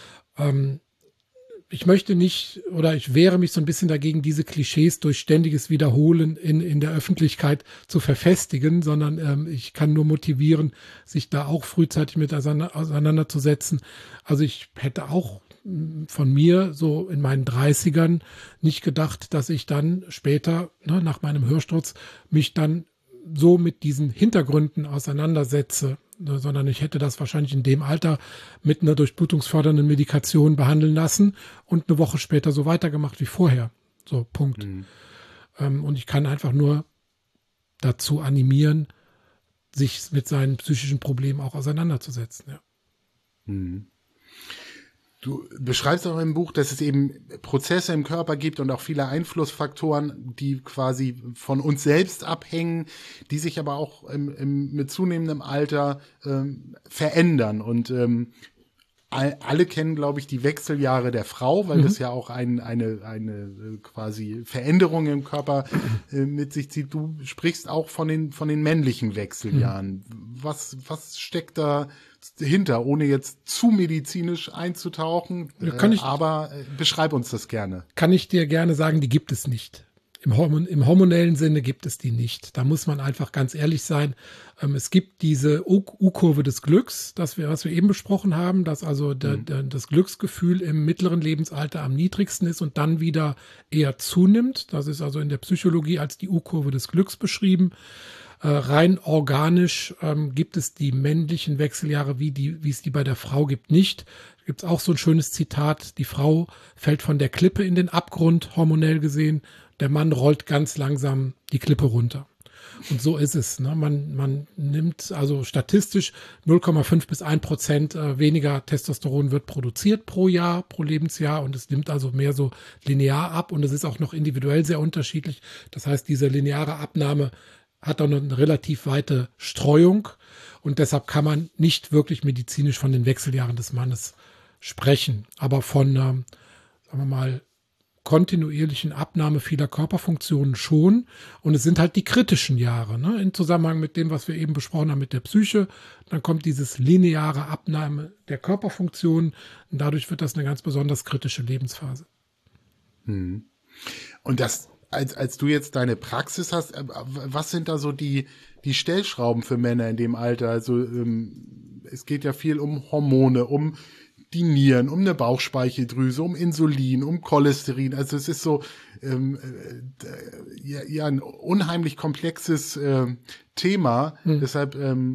ich möchte nicht oder ich wehre mich so ein bisschen dagegen, diese Klischees durch ständiges Wiederholen in der Öffentlichkeit zu verfestigen, sondern ich kann nur motivieren, sich da auch frühzeitig mit auseinanderzusetzen. Also ich hätte auch von mir so in meinen 30ern nicht gedacht, dass ich dann später, nach meinem Hörsturz, mich dann so mit diesen Hintergründen auseinandersetze, sondern ich hätte das wahrscheinlich in dem Alter mit einer durchblutungsfördernden Medikation behandeln lassen und eine Woche später so weitergemacht wie vorher. So, Punkt. Und ich kann einfach nur dazu animieren, sich mit seinen psychischen Problemen auch auseinanderzusetzen. Ja. Du beschreibst auch im Buch, dass es eben Prozesse im Körper gibt und auch viele Einflussfaktoren, die quasi von uns selbst abhängen, die sich aber auch mit zunehmendem Alter verändern. Und alle kennen, glaube ich, die Wechseljahre der Frau, weil das ja auch eine quasi Veränderung im Körper mit sich zieht. Du sprichst auch von den männlichen Wechseljahren. Was steckt da hinter, ohne jetzt zu medizinisch einzutauchen? Aber beschreib uns das gerne. Kann ich dir gerne sagen, die gibt es nicht. Im hormonellen Sinne gibt es die nicht. Da muss man einfach ganz ehrlich sein. Es gibt diese U-Kurve des Glücks, was wir eben besprochen haben, dass also das Glücksgefühl im mittleren Lebensalter am niedrigsten ist und dann wieder eher zunimmt. Das ist also in der Psychologie als die U-Kurve des Glücks beschrieben. Rein organisch gibt es die männlichen Wechseljahre, wie es die bei der Frau gibt, nicht. Da gibt es auch so ein schönes Zitat: Die Frau fällt von der Klippe in den Abgrund, hormonell gesehen. Der Mann rollt ganz langsam die Klippe runter. Und so ist es. Ne? Man nimmt also statistisch 0,5 bis 1% weniger Testosteron wird produziert pro Jahr, pro Lebensjahr. Und es nimmt also mehr so linear ab. Und es ist auch noch individuell sehr unterschiedlich. Das heißt, diese lineare Abnahme hat auch noch eine relativ weite Streuung. Und deshalb kann man nicht wirklich medizinisch von den Wechseljahren des Mannes sprechen. Aber von, sagen wir mal, kontinuierlichen Abnahme vieler Körperfunktionen schon. Und es sind halt die kritischen Jahre, ne? Im Zusammenhang mit dem, was wir eben besprochen haben mit der Psyche. Dann kommt dieses lineare Abnahme der Körperfunktionen. Und dadurch wird das eine ganz besonders kritische Lebensphase. Und das, als du jetzt deine Praxis hast, was sind da so die Stellschrauben für Männer in dem Alter? Also es geht ja viel um Hormone, um die Nieren, um eine Bauchspeicheldrüse, um Insulin, um Cholesterin. Also es ist so ja ein unheimlich komplexes Thema. Deshalb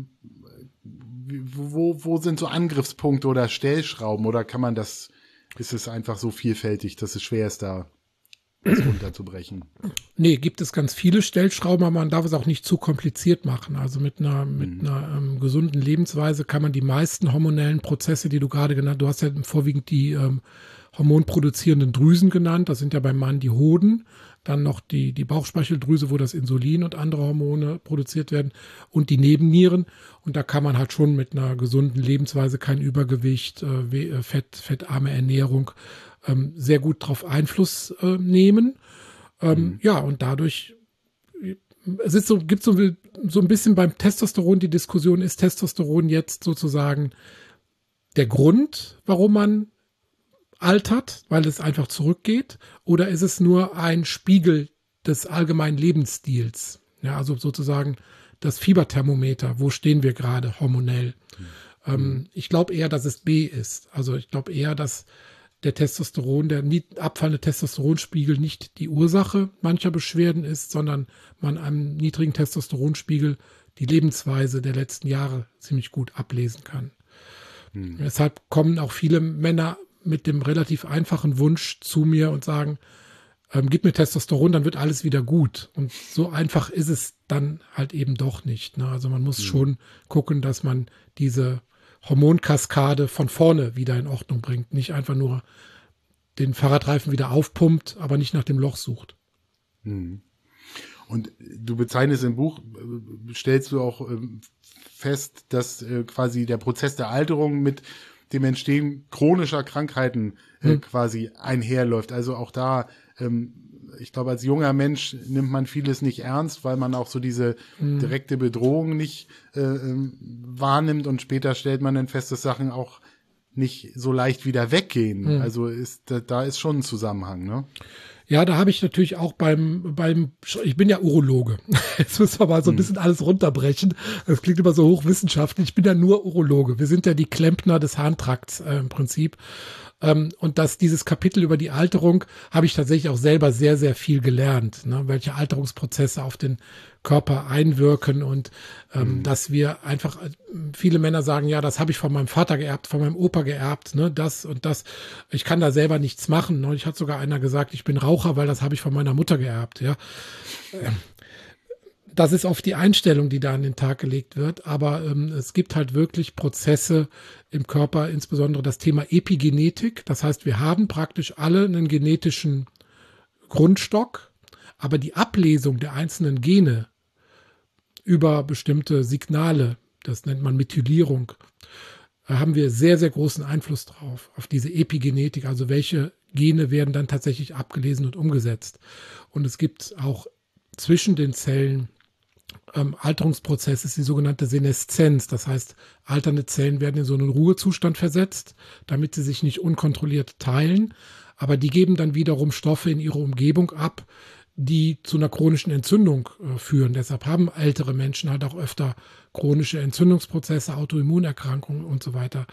wo sind so Angriffspunkte oder Stellschrauben, oder ist es einfach so vielfältig, dass es schwer ist, da das runterzubrechen? Nee, gibt es ganz viele Stellschrauben, aber man darf es auch nicht zu kompliziert machen. Also mit einer gesunden Lebensweise kann man die meisten hormonellen Prozesse, die du gerade genannt hast, du hast ja vorwiegend die hormonproduzierenden Drüsen genannt, das sind ja beim Mann die Hoden, dann noch die Bauchspeicheldrüse, wo das Insulin und andere Hormone produziert werden, und die Nebennieren. Und da kann man halt schon mit einer gesunden Lebensweise, kein Übergewicht, fettarme Ernährung, sehr gut darauf Einfluss nehmen. Ja, und dadurch, gibt so ein bisschen beim Testosteron die Diskussion, ist Testosteron jetzt sozusagen der Grund, warum man altert, weil es einfach zurückgeht, oder ist es nur ein Spiegel des allgemeinen Lebensstils? Ja, also sozusagen das Fieberthermometer, wo stehen wir gerade hormonell? Ich glaube eher, dass es B ist. Also ich glaube eher, dass der abfallende Testosteronspiegel nicht die Ursache mancher Beschwerden ist, sondern man am niedrigen Testosteronspiegel die Lebensweise der letzten Jahre ziemlich gut ablesen kann. Deshalb kommen auch viele Männer mit dem relativ einfachen Wunsch zu mir und sagen, gib mir Testosteron, dann wird alles wieder gut. Und so einfach ist es dann halt eben doch nicht. Ne? Also man muss schon gucken, dass man diese Hormonkaskade von vorne wieder in Ordnung bringt. Nicht einfach nur den Fahrradreifen wieder aufpumpt, aber nicht nach dem Loch sucht. Und du bezeichnest im Buch, stellst du auch fest, dass quasi der Prozess der Alterung mit dem Entstehen chronischer Krankheiten quasi einherläuft. Also auch da, ich glaube, als junger Mensch nimmt man vieles nicht ernst, weil man auch so diese direkte Bedrohung nicht wahrnimmt, und später stellt man dann fest, dass Sachen auch nicht so leicht wieder weggehen. Also da ist schon ein Zusammenhang, ne? Ja, da habe ich natürlich auch ich bin ja Urologe. Jetzt müssen wir mal so ein bisschen alles runterbrechen. Das klingt immer so hochwissenschaftlich. Ich bin ja nur Urologe. Wir sind ja die Klempner des Harntrakts im Prinzip. Und dieses Kapitel über die Alterung habe ich tatsächlich auch selber sehr, sehr viel gelernt, ne? Welche Alterungsprozesse auf den Körper einwirken und dass wir einfach, viele Männer sagen, ja, das habe ich von meinem Vater geerbt, von meinem Opa geerbt, ne, das und das. Ich kann da selber nichts machen. Neulich hat sogar einer gesagt, ich bin Raucher, weil das habe ich von meiner Mutter geerbt, ja. Das ist oft die Einstellung, die da an den Tag gelegt wird, aber es gibt halt wirklich Prozesse im Körper, insbesondere das Thema Epigenetik. Das heißt, wir haben praktisch alle einen genetischen Grundstock, aber die Ablesung der einzelnen Gene über bestimmte Signale, das nennt man Methylierung, haben wir sehr, sehr großen Einfluss drauf, auf diese Epigenetik, also welche Gene werden dann tatsächlich abgelesen und umgesetzt. Und es gibt auch zwischen den Zellen Alterungsprozess, ist die sogenannte Seneszenz. Das heißt, alternde Zellen werden in so einen Ruhezustand versetzt, damit sie sich nicht unkontrolliert teilen. Aber die geben dann wiederum Stoffe in ihre Umgebung ab, die zu einer chronischen Entzündung führen. Deshalb haben ältere Menschen halt auch öfter chronische Entzündungsprozesse, Autoimmunerkrankungen und so weiter.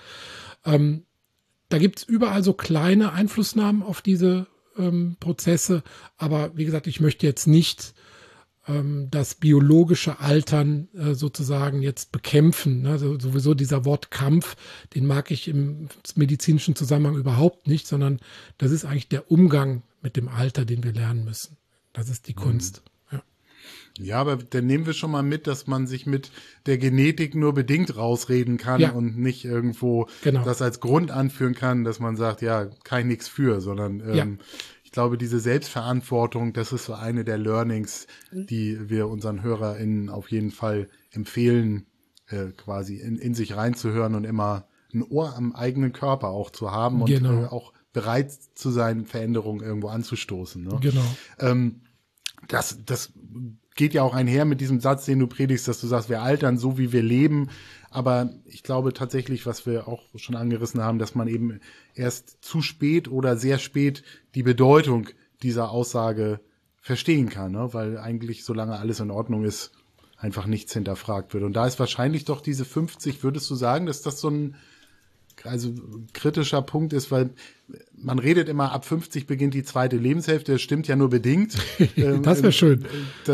Da gibt es überall so kleine Einflussnahmen auf diese Prozesse. Aber wie gesagt, ich möchte jetzt nicht das biologische Altern sozusagen jetzt bekämpfen. Ne? Sowieso dieser Wortkampf, den mag ich im medizinischen Zusammenhang überhaupt nicht, sondern das ist eigentlich der Umgang mit dem Alter, den wir lernen müssen. Das ist die Kunst. Ja, aber dann nehmen wir schon mal mit, dass man sich mit der Genetik nur bedingt rausreden kann und nicht irgendwo das als Grund anführen kann, dass man sagt, ja, kann ich nichts für, sondern ich glaube, diese Selbstverantwortung, das ist so eine der Learnings, die wir unseren HörerInnen auf jeden Fall empfehlen, quasi in sich reinzuhören und immer ein Ohr am eigenen Körper auch zu haben und auch bereit zu sein, Veränderungen irgendwo anzustoßen. Ne? Genau. Das geht ja auch einher mit diesem Satz, den du predigst, dass du sagst, wir altern so, wie wir leben. Aber ich glaube tatsächlich, was wir auch schon angerissen haben, dass man eben erst zu spät oder sehr spät die Bedeutung dieser Aussage verstehen kann, ne? Weil eigentlich, solange alles in Ordnung ist, einfach nichts hinterfragt wird. Und da ist wahrscheinlich doch diese 50, würdest du sagen, dass das so ein kritischer Punkt ist, weil man redet immer, ab 50 beginnt die zweite Lebenshälfte, das stimmt ja nur bedingt. Das wäre schön.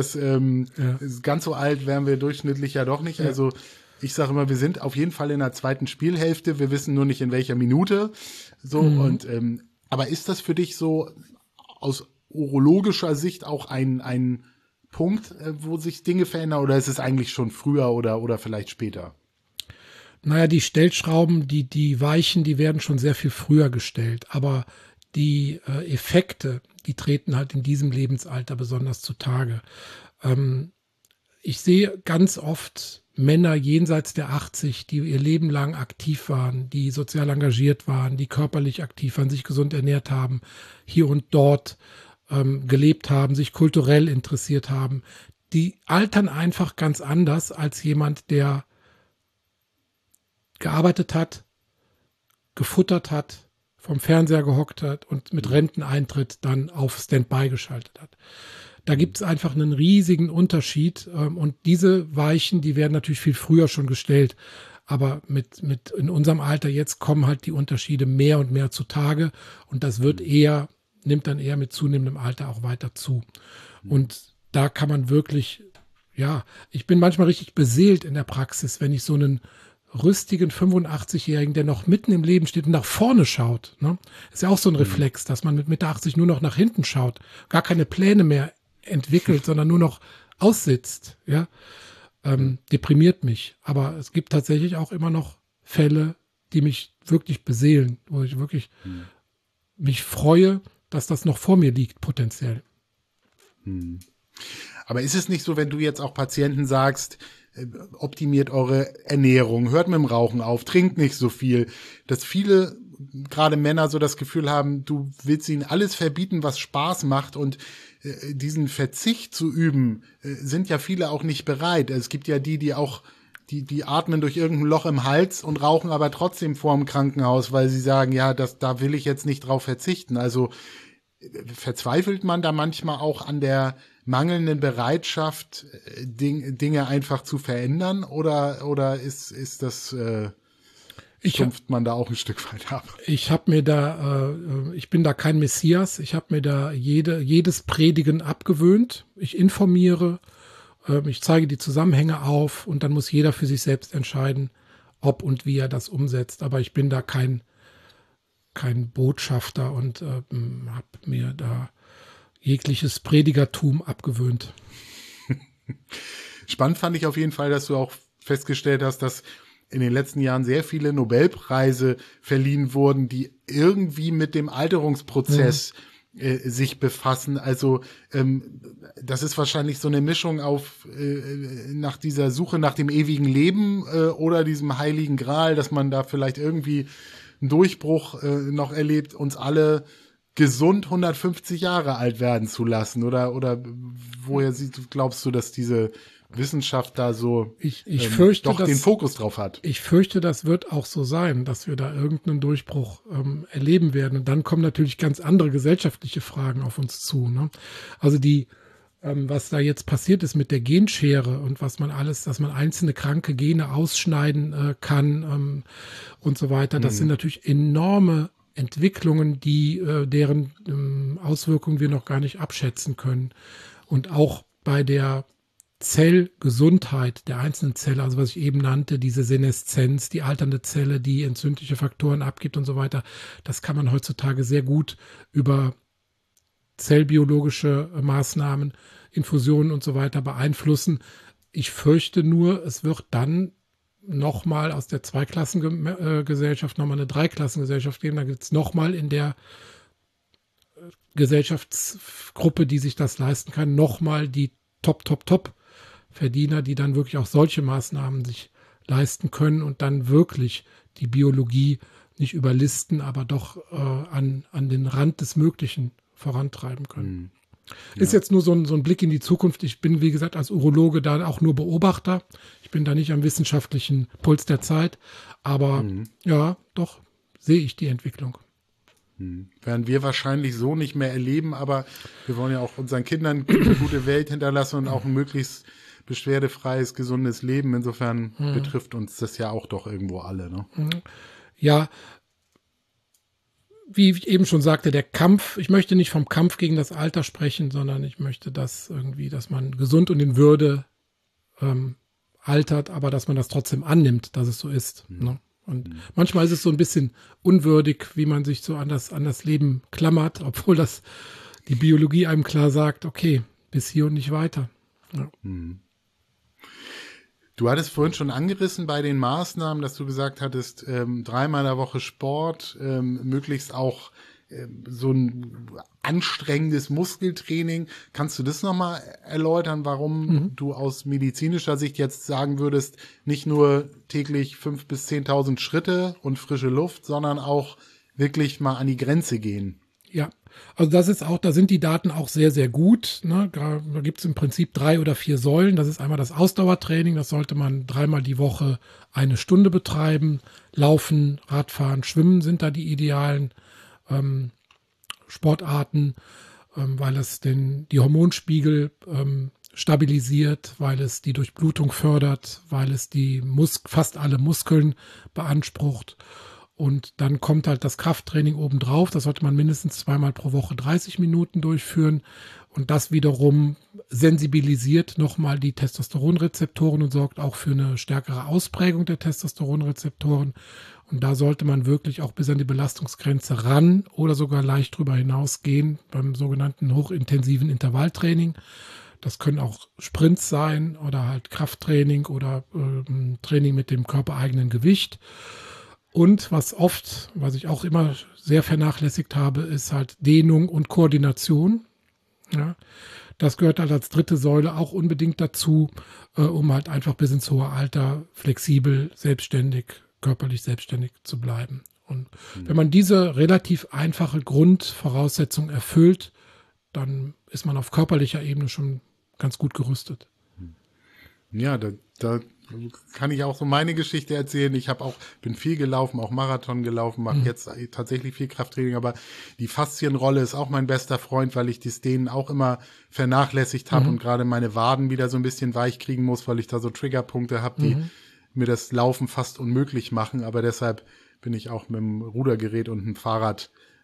Ganz so alt wären wir durchschnittlich ja doch nicht. Ja. Also ich sage immer, wir sind auf jeden Fall in der zweiten Spielhälfte, wir wissen nur nicht in welcher Minute. So und aber ist das für dich so aus urologischer Sicht auch ein Punkt, wo sich Dinge verändern, oder ist es eigentlich schon früher oder vielleicht später? Naja, die Stellschrauben, die Weichen, die werden schon sehr viel früher gestellt. Aber die Effekte, die treten halt in diesem Lebensalter besonders zutage. Ich sehe ganz oft Männer jenseits der 80, die ihr Leben lang aktiv waren, die sozial engagiert waren, die körperlich aktiv waren, sich gesund ernährt haben, hier und dort gelebt haben, sich kulturell interessiert haben. Die altern einfach ganz anders als jemand, der gearbeitet hat, gefuttert hat, vom Fernseher gehockt hat und mit Renteneintritt dann auf Standby geschaltet hat. Da gibt es einfach einen riesigen Unterschied und diese Weichen, die werden natürlich viel früher schon gestellt, aber mit in unserem Alter jetzt kommen halt die Unterschiede mehr und mehr zutage und das nimmt dann eher mit zunehmendem Alter auch weiter zu. Und da kann man wirklich, ich bin manchmal richtig beseelt in der Praxis, wenn ich so einen rüstigen 85-Jährigen, der noch mitten im Leben steht und nach vorne schaut. Ne? Ist ja auch so ein Reflex, dass man mit Mitte 80 nur noch nach hinten schaut, gar keine Pläne mehr entwickelt, sondern nur noch aussitzt. Ja? Deprimiert mich. Aber es gibt tatsächlich auch immer noch Fälle, die mich wirklich beseelen, wo ich wirklich mich freue, dass das noch vor mir liegt, potenziell. Aber ist es nicht so, wenn du jetzt auch Patienten sagst, optimiert eure Ernährung, hört mit dem Rauchen auf, trinkt nicht so viel, dass viele, gerade Männer, so das Gefühl haben, du willst ihnen alles verbieten, was Spaß macht, und diesen Verzicht zu üben, sind ja viele auch nicht bereit. Es gibt ja die auch, die atmen durch irgendein Loch im Hals und rauchen aber trotzdem vorm Krankenhaus, weil sie sagen, ja, da will ich jetzt nicht drauf verzichten. Also verzweifelt man da manchmal auch an der mangelnden Bereitschaft, Dinge einfach zu verändern, oder ist das stumpft man da auch ein Stück weit ab? Ich bin da kein Messias. Ich habe mir da jedes Predigen abgewöhnt. Ich informiere, Ich zeige die Zusammenhänge auf und dann muss jeder für sich selbst entscheiden, ob und wie er das umsetzt. Aber ich bin da kein Botschafter und habe mir da jegliches Predigertum abgewöhnt. Spannend fand ich auf jeden Fall, dass du auch festgestellt hast, dass in den letzten Jahren sehr viele Nobelpreise verliehen wurden, die irgendwie mit dem Alterungsprozess sich befassen. Also das ist wahrscheinlich so eine Mischung nach dieser Suche nach dem ewigen Leben oder diesem heiligen Gral, dass man da vielleicht irgendwie einen Durchbruch noch erlebt, uns alle gesund 150 Jahre alt werden zu lassen. Oder woher glaubst du, dass diese Wissenschaft da so ich fürchte, doch den Fokus drauf hat? Ich fürchte, das wird auch so sein, dass wir da irgendeinen Durchbruch erleben werden. Und dann kommen natürlich ganz andere gesellschaftliche Fragen auf uns zu. Ne? Also was da jetzt passiert ist mit der Genschere und dass man einzelne kranke Gene ausschneiden kann und so weiter, das sind natürlich enorme Entwicklungen, deren Auswirkungen wir noch gar nicht abschätzen können. Und auch bei der Zellgesundheit der einzelnen Zelle, also was ich eben nannte, diese Seneszenz, die alternde Zelle, die entzündliche Faktoren abgibt und so weiter, das kann man heutzutage sehr gut über zellbiologische Maßnahmen, Infusionen und so weiter beeinflussen. Ich fürchte nur, es wird dann nochmal aus der Zweiklassengesellschaft nochmal eine Dreiklassengesellschaft geben. Da gibt es nochmal in der Gesellschaftsgruppe, die sich das leisten kann, nochmal die Top-Verdiener, die dann wirklich auch solche Maßnahmen sich leisten können und dann wirklich die Biologie nicht überlisten, aber doch an den Rand des Möglichen vorantreiben können. Ja. Ist jetzt nur so ein Blick in die Zukunft. Ich bin, wie gesagt, als Urologe da auch nur Beobachter. Ich bin da nicht am wissenschaftlichen Puls der Zeit. Aber ja, doch sehe ich die Entwicklung. Werden wir wahrscheinlich so nicht mehr erleben, aber wir wollen ja auch unseren Kindern eine gute Welt hinterlassen und auch ein möglichst beschwerdefreies, gesundes Leben. Insofern betrifft uns das ja auch doch irgendwo alle. Ne? Ja, wie ich eben schon sagte, der Kampf, ich möchte nicht vom Kampf gegen das Alter sprechen, sondern ich möchte dass man gesund und in Würde altert, aber dass man das trotzdem annimmt, dass es so ist. Ne? Und manchmal ist es so ein bisschen unwürdig, wie man sich so an das Leben klammert, obwohl die Biologie einem klar sagt, okay, bis hier und nicht weiter. Ja. Du hattest vorhin schon angerissen bei den Maßnahmen, dass du gesagt hattest, 3-mal in der Woche Sport, möglichst auch so ein anstrengendes Muskeltraining. Kannst du das nochmal erläutern, warum du aus medizinischer Sicht jetzt sagen würdest, nicht nur täglich 5.000 bis 10.000 Schritte und frische Luft, sondern auch wirklich mal an die Grenze gehen? Ja, also da sind die Daten auch sehr, sehr gut. Ne? Da gibt es im Prinzip 3 oder 4 Säulen. Das ist einmal das Ausdauertraining, das sollte man 3-mal die Woche 1 Stunde betreiben. Laufen, Radfahren, Schwimmen sind da die idealen Sportarten, weil es die Hormonspiegel stabilisiert, weil es die Durchblutung fördert, weil es fast alle Muskeln beansprucht. Und dann kommt halt das Krafttraining obendrauf. Das sollte man mindestens 2-mal pro Woche 30 Minuten durchführen. Und das wiederum sensibilisiert nochmal die Testosteronrezeptoren und sorgt auch für eine stärkere Ausprägung der Testosteronrezeptoren. Und da sollte man wirklich auch bis an die Belastungsgrenze ran oder sogar leicht drüber hinausgehen beim sogenannten hochintensiven Intervalltraining. Das können auch Sprints sein oder halt Krafttraining oder Training mit dem körpereigenen Gewicht. Und was ich auch immer sehr vernachlässigt habe, ist halt Dehnung und Koordination. Ja, das gehört halt als 3. Säule auch unbedingt dazu, um halt einfach bis ins hohe Alter flexibel, körperlich selbstständig zu bleiben. Und wenn man diese relativ einfache Grundvoraussetzung erfüllt, dann ist man auf körperlicher Ebene schon ganz gut gerüstet. Ja, da kann ich auch so meine Geschichte erzählen. Bin viel gelaufen, auch Marathon gelaufen, mache jetzt tatsächlich viel Krafttraining, aber die Faszienrolle ist auch mein bester Freund, weil ich das Dehnen auch immer vernachlässigt habe und gerade meine Waden wieder so ein bisschen weich kriegen muss, weil ich da so Triggerpunkte habe, die mir das Laufen fast unmöglich machen, aber deshalb bin ich auch mit dem Rudergerät und dem Fahrrad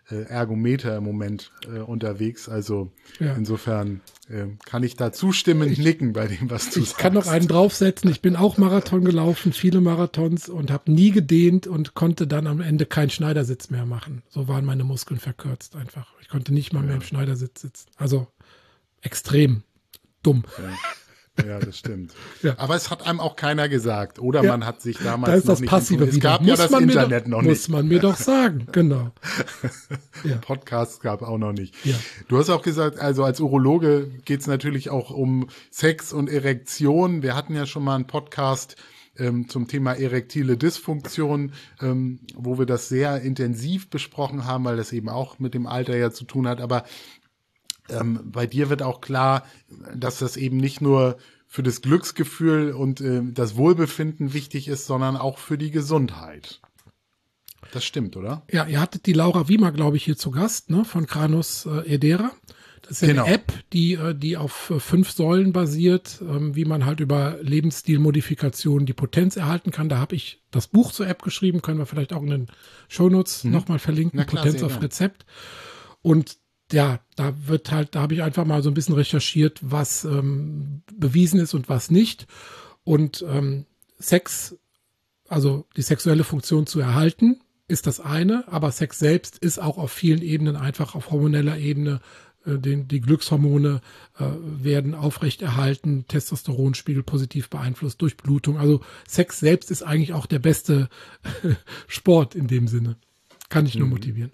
Ergometer im Moment unterwegs. Also insofern kann ich da zustimmend nicken bei dem, was du sagst. Ich kann noch einen draufsetzen. Ich bin auch Marathon gelaufen, viele Marathons und habe nie gedehnt und konnte dann am Ende keinen Schneidersitz mehr machen. So waren meine Muskeln verkürzt einfach. Ich konnte nicht mal mehr im Schneidersitz sitzen. Also extrem dumm. Ja, das stimmt. Ja. Aber es hat einem auch keiner gesagt. Oder man hat sich damals da ist noch das nicht Passive informiert. Es wieder. gab ja das Internet noch nicht. Muss man mir doch sagen, genau. Ja. Podcasts gab auch noch nicht. Ja. Du hast auch gesagt, also als Urologe geht es natürlich auch um Sex und Erektion. Wir hatten ja schon mal einen Podcast zum Thema erektile Dysfunktion, wo wir das sehr intensiv besprochen haben, weil das eben auch mit dem Alter ja zu tun hat. Aber bei dir wird auch klar, dass das eben nicht nur für das Glücksgefühl und das Wohlbefinden wichtig ist, sondern auch für die Gesundheit. Das stimmt, oder? Ja, ihr hattet die Laura Wiemer, glaube ich, hier zu Gast, ne, von Kranus Edera. Das ist ja eine App, die auf 5 Säulen basiert, wie man halt über Lebensstilmodifikationen die Potenz erhalten kann. Da habe ich das Buch zur App geschrieben, können wir vielleicht auch in den Shownotes nochmal verlinken, Na klar, Potenz auf Rezept. Und ja, da habe ich einfach mal so ein bisschen recherchiert, was bewiesen ist und was nicht. Und Sex, also die sexuelle Funktion zu erhalten, ist das eine, aber Sex selbst ist auch auf vielen Ebenen, einfach auf hormoneller Ebene, die Glückshormone werden aufrechterhalten, Testosteronspiegel positiv beeinflusst, Durchblutung. Also Sex selbst ist eigentlich auch der beste Sport in dem Sinne. Kann ich nur motivieren.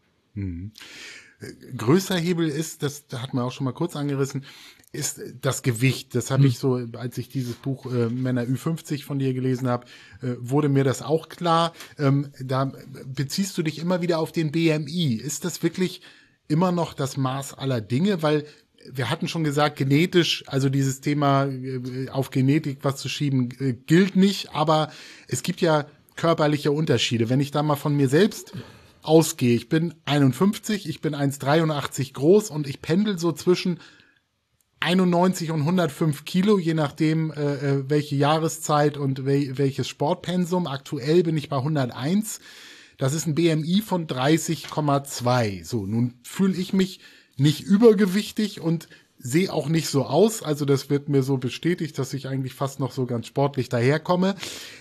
Größter Hebel ist, das hat man auch schon mal kurz angerissen, ist das Gewicht. Das habe ich so, als ich dieses Buch Männer Ü50 von dir gelesen habe, wurde mir das auch klar. Da beziehst du dich immer wieder auf den BMI. Ist das wirklich immer noch das Maß aller Dinge? Weil wir hatten schon gesagt, genetisch, also dieses Thema auf Genetik was zu schieben, gilt nicht. Aber es gibt ja körperliche Unterschiede. Wenn ich da mal von mir selbst ausgehe, ich bin 51, ich bin 1,83 groß und ich pendel so zwischen 91 und 105 Kilo, je nachdem, welche Jahreszeit und welches Sportpensum. Aktuell bin ich bei 101. Das ist ein BMI von 30,2. So, nun fühle ich mich nicht übergewichtig und sehe auch nicht so aus. Also das wird mir so bestätigt, dass ich eigentlich fast noch so ganz sportlich daherkomme.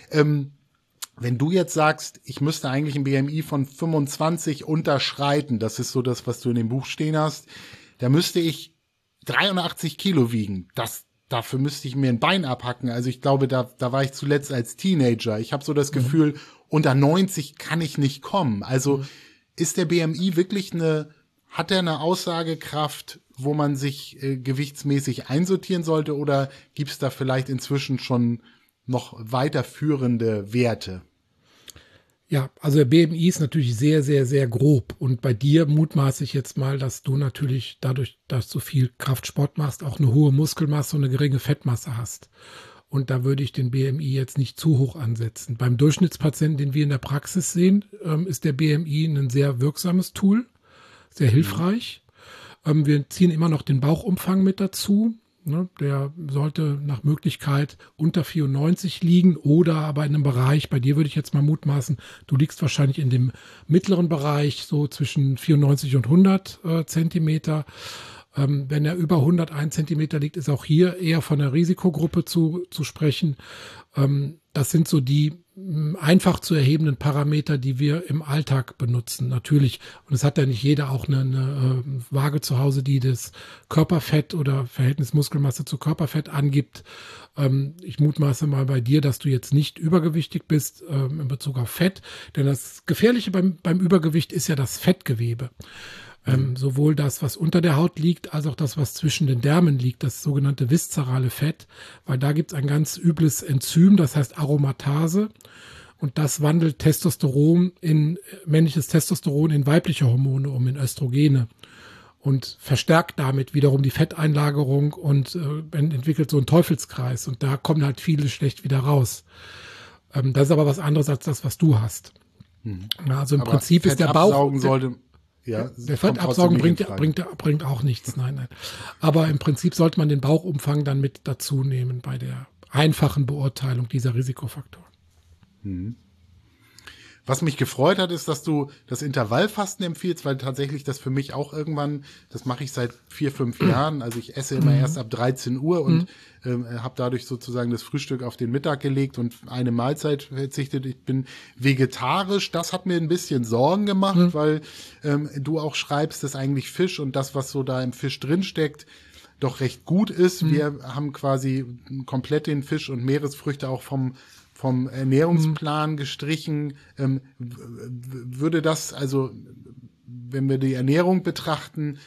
Wenn du jetzt sagst, ich müsste eigentlich ein BMI von 25 unterschreiten, das ist so das, was du in dem Buch stehen hast, da müsste ich 83 Kilo wiegen. Dafür müsste ich mir ein Bein abhacken. Also ich glaube, da war ich zuletzt als Teenager. Ich habe so das Gefühl, unter 90 kann ich nicht kommen. Also ist der BMI wirklich hat er eine Aussagekraft, wo man sich gewichtsmäßig einsortieren sollte, oder gibt es da vielleicht inzwischen schon noch weiterführende Werte? Ja, also der BMI ist natürlich sehr, sehr, sehr grob. Und bei dir mutmaße ich jetzt mal, dass du natürlich dadurch, dass du viel Kraftsport machst, auch eine hohe Muskelmasse und eine geringe Fettmasse hast. Und da würde ich den BMI jetzt nicht zu hoch ansetzen. Beim Durchschnittspatienten, den wir in der Praxis sehen, ist der BMI ein sehr wirksames Tool, sehr hilfreich. Wir ziehen immer noch den Bauchumfang mit dazu. Der sollte nach Möglichkeit unter 94 liegen oder aber in einem Bereich, bei dir würde ich jetzt mal mutmaßen, du liegst wahrscheinlich in dem mittleren Bereich, so zwischen 94 und 100 Zentimeter. Wenn er über 101 Zentimeter liegt, ist auch hier eher von der Risikogruppe zu sprechen. Das sind so die einfach zu erhebenden Parameter, die wir im Alltag benutzen. Natürlich, und es hat ja nicht jeder auch eine Waage zu Hause, die das Körperfett oder Verhältnis Muskelmasse zu Körperfett angibt. Ich mutmaße mal bei dir, dass du jetzt nicht übergewichtig bist in Bezug auf Fett. Denn das Gefährliche beim Übergewicht ist ja das Fettgewebe. Sowohl das, was unter der Haut liegt, als auch das, was zwischen den Därmen liegt, das sogenannte viszerale Fett, weil da gibt es ein ganz übles Enzym, das heißt Aromatase, und das wandelt männliches Testosteron in weibliche Hormone um, in Östrogene, und verstärkt damit wiederum die Fetteinlagerung und entwickelt so einen Teufelskreis, und da kommen halt viele schlecht wieder raus. Das ist aber was anderes als das, was du hast. Also im Prinzip ist der Bauch... Ja, der Fettabsaugen bringt auch nichts, nein. Aber im Prinzip sollte man den Bauchumfang dann mit dazu nehmen bei der einfachen Beurteilung dieser Risikofaktoren. Was mich gefreut hat, ist, dass du das Intervallfasten empfiehlst, weil tatsächlich das für mich auch irgendwann, das mache ich seit 4-5 Jahren, also ich esse immer erst ab 13 Uhr und habe dadurch sozusagen das Frühstück auf den Mittag gelegt und eine Mahlzeit verzichtet. Ich bin vegetarisch, das hat mir ein bisschen Sorgen gemacht, weil du auch schreibst, dass eigentlich Fisch und das, was so da im Fisch drinsteckt, doch recht gut ist. Wir haben quasi komplett den Fisch und Meeresfrüchte auch vom Ernährungsplan gestrichen. Würde das, also wenn wir die Ernährung betrachten,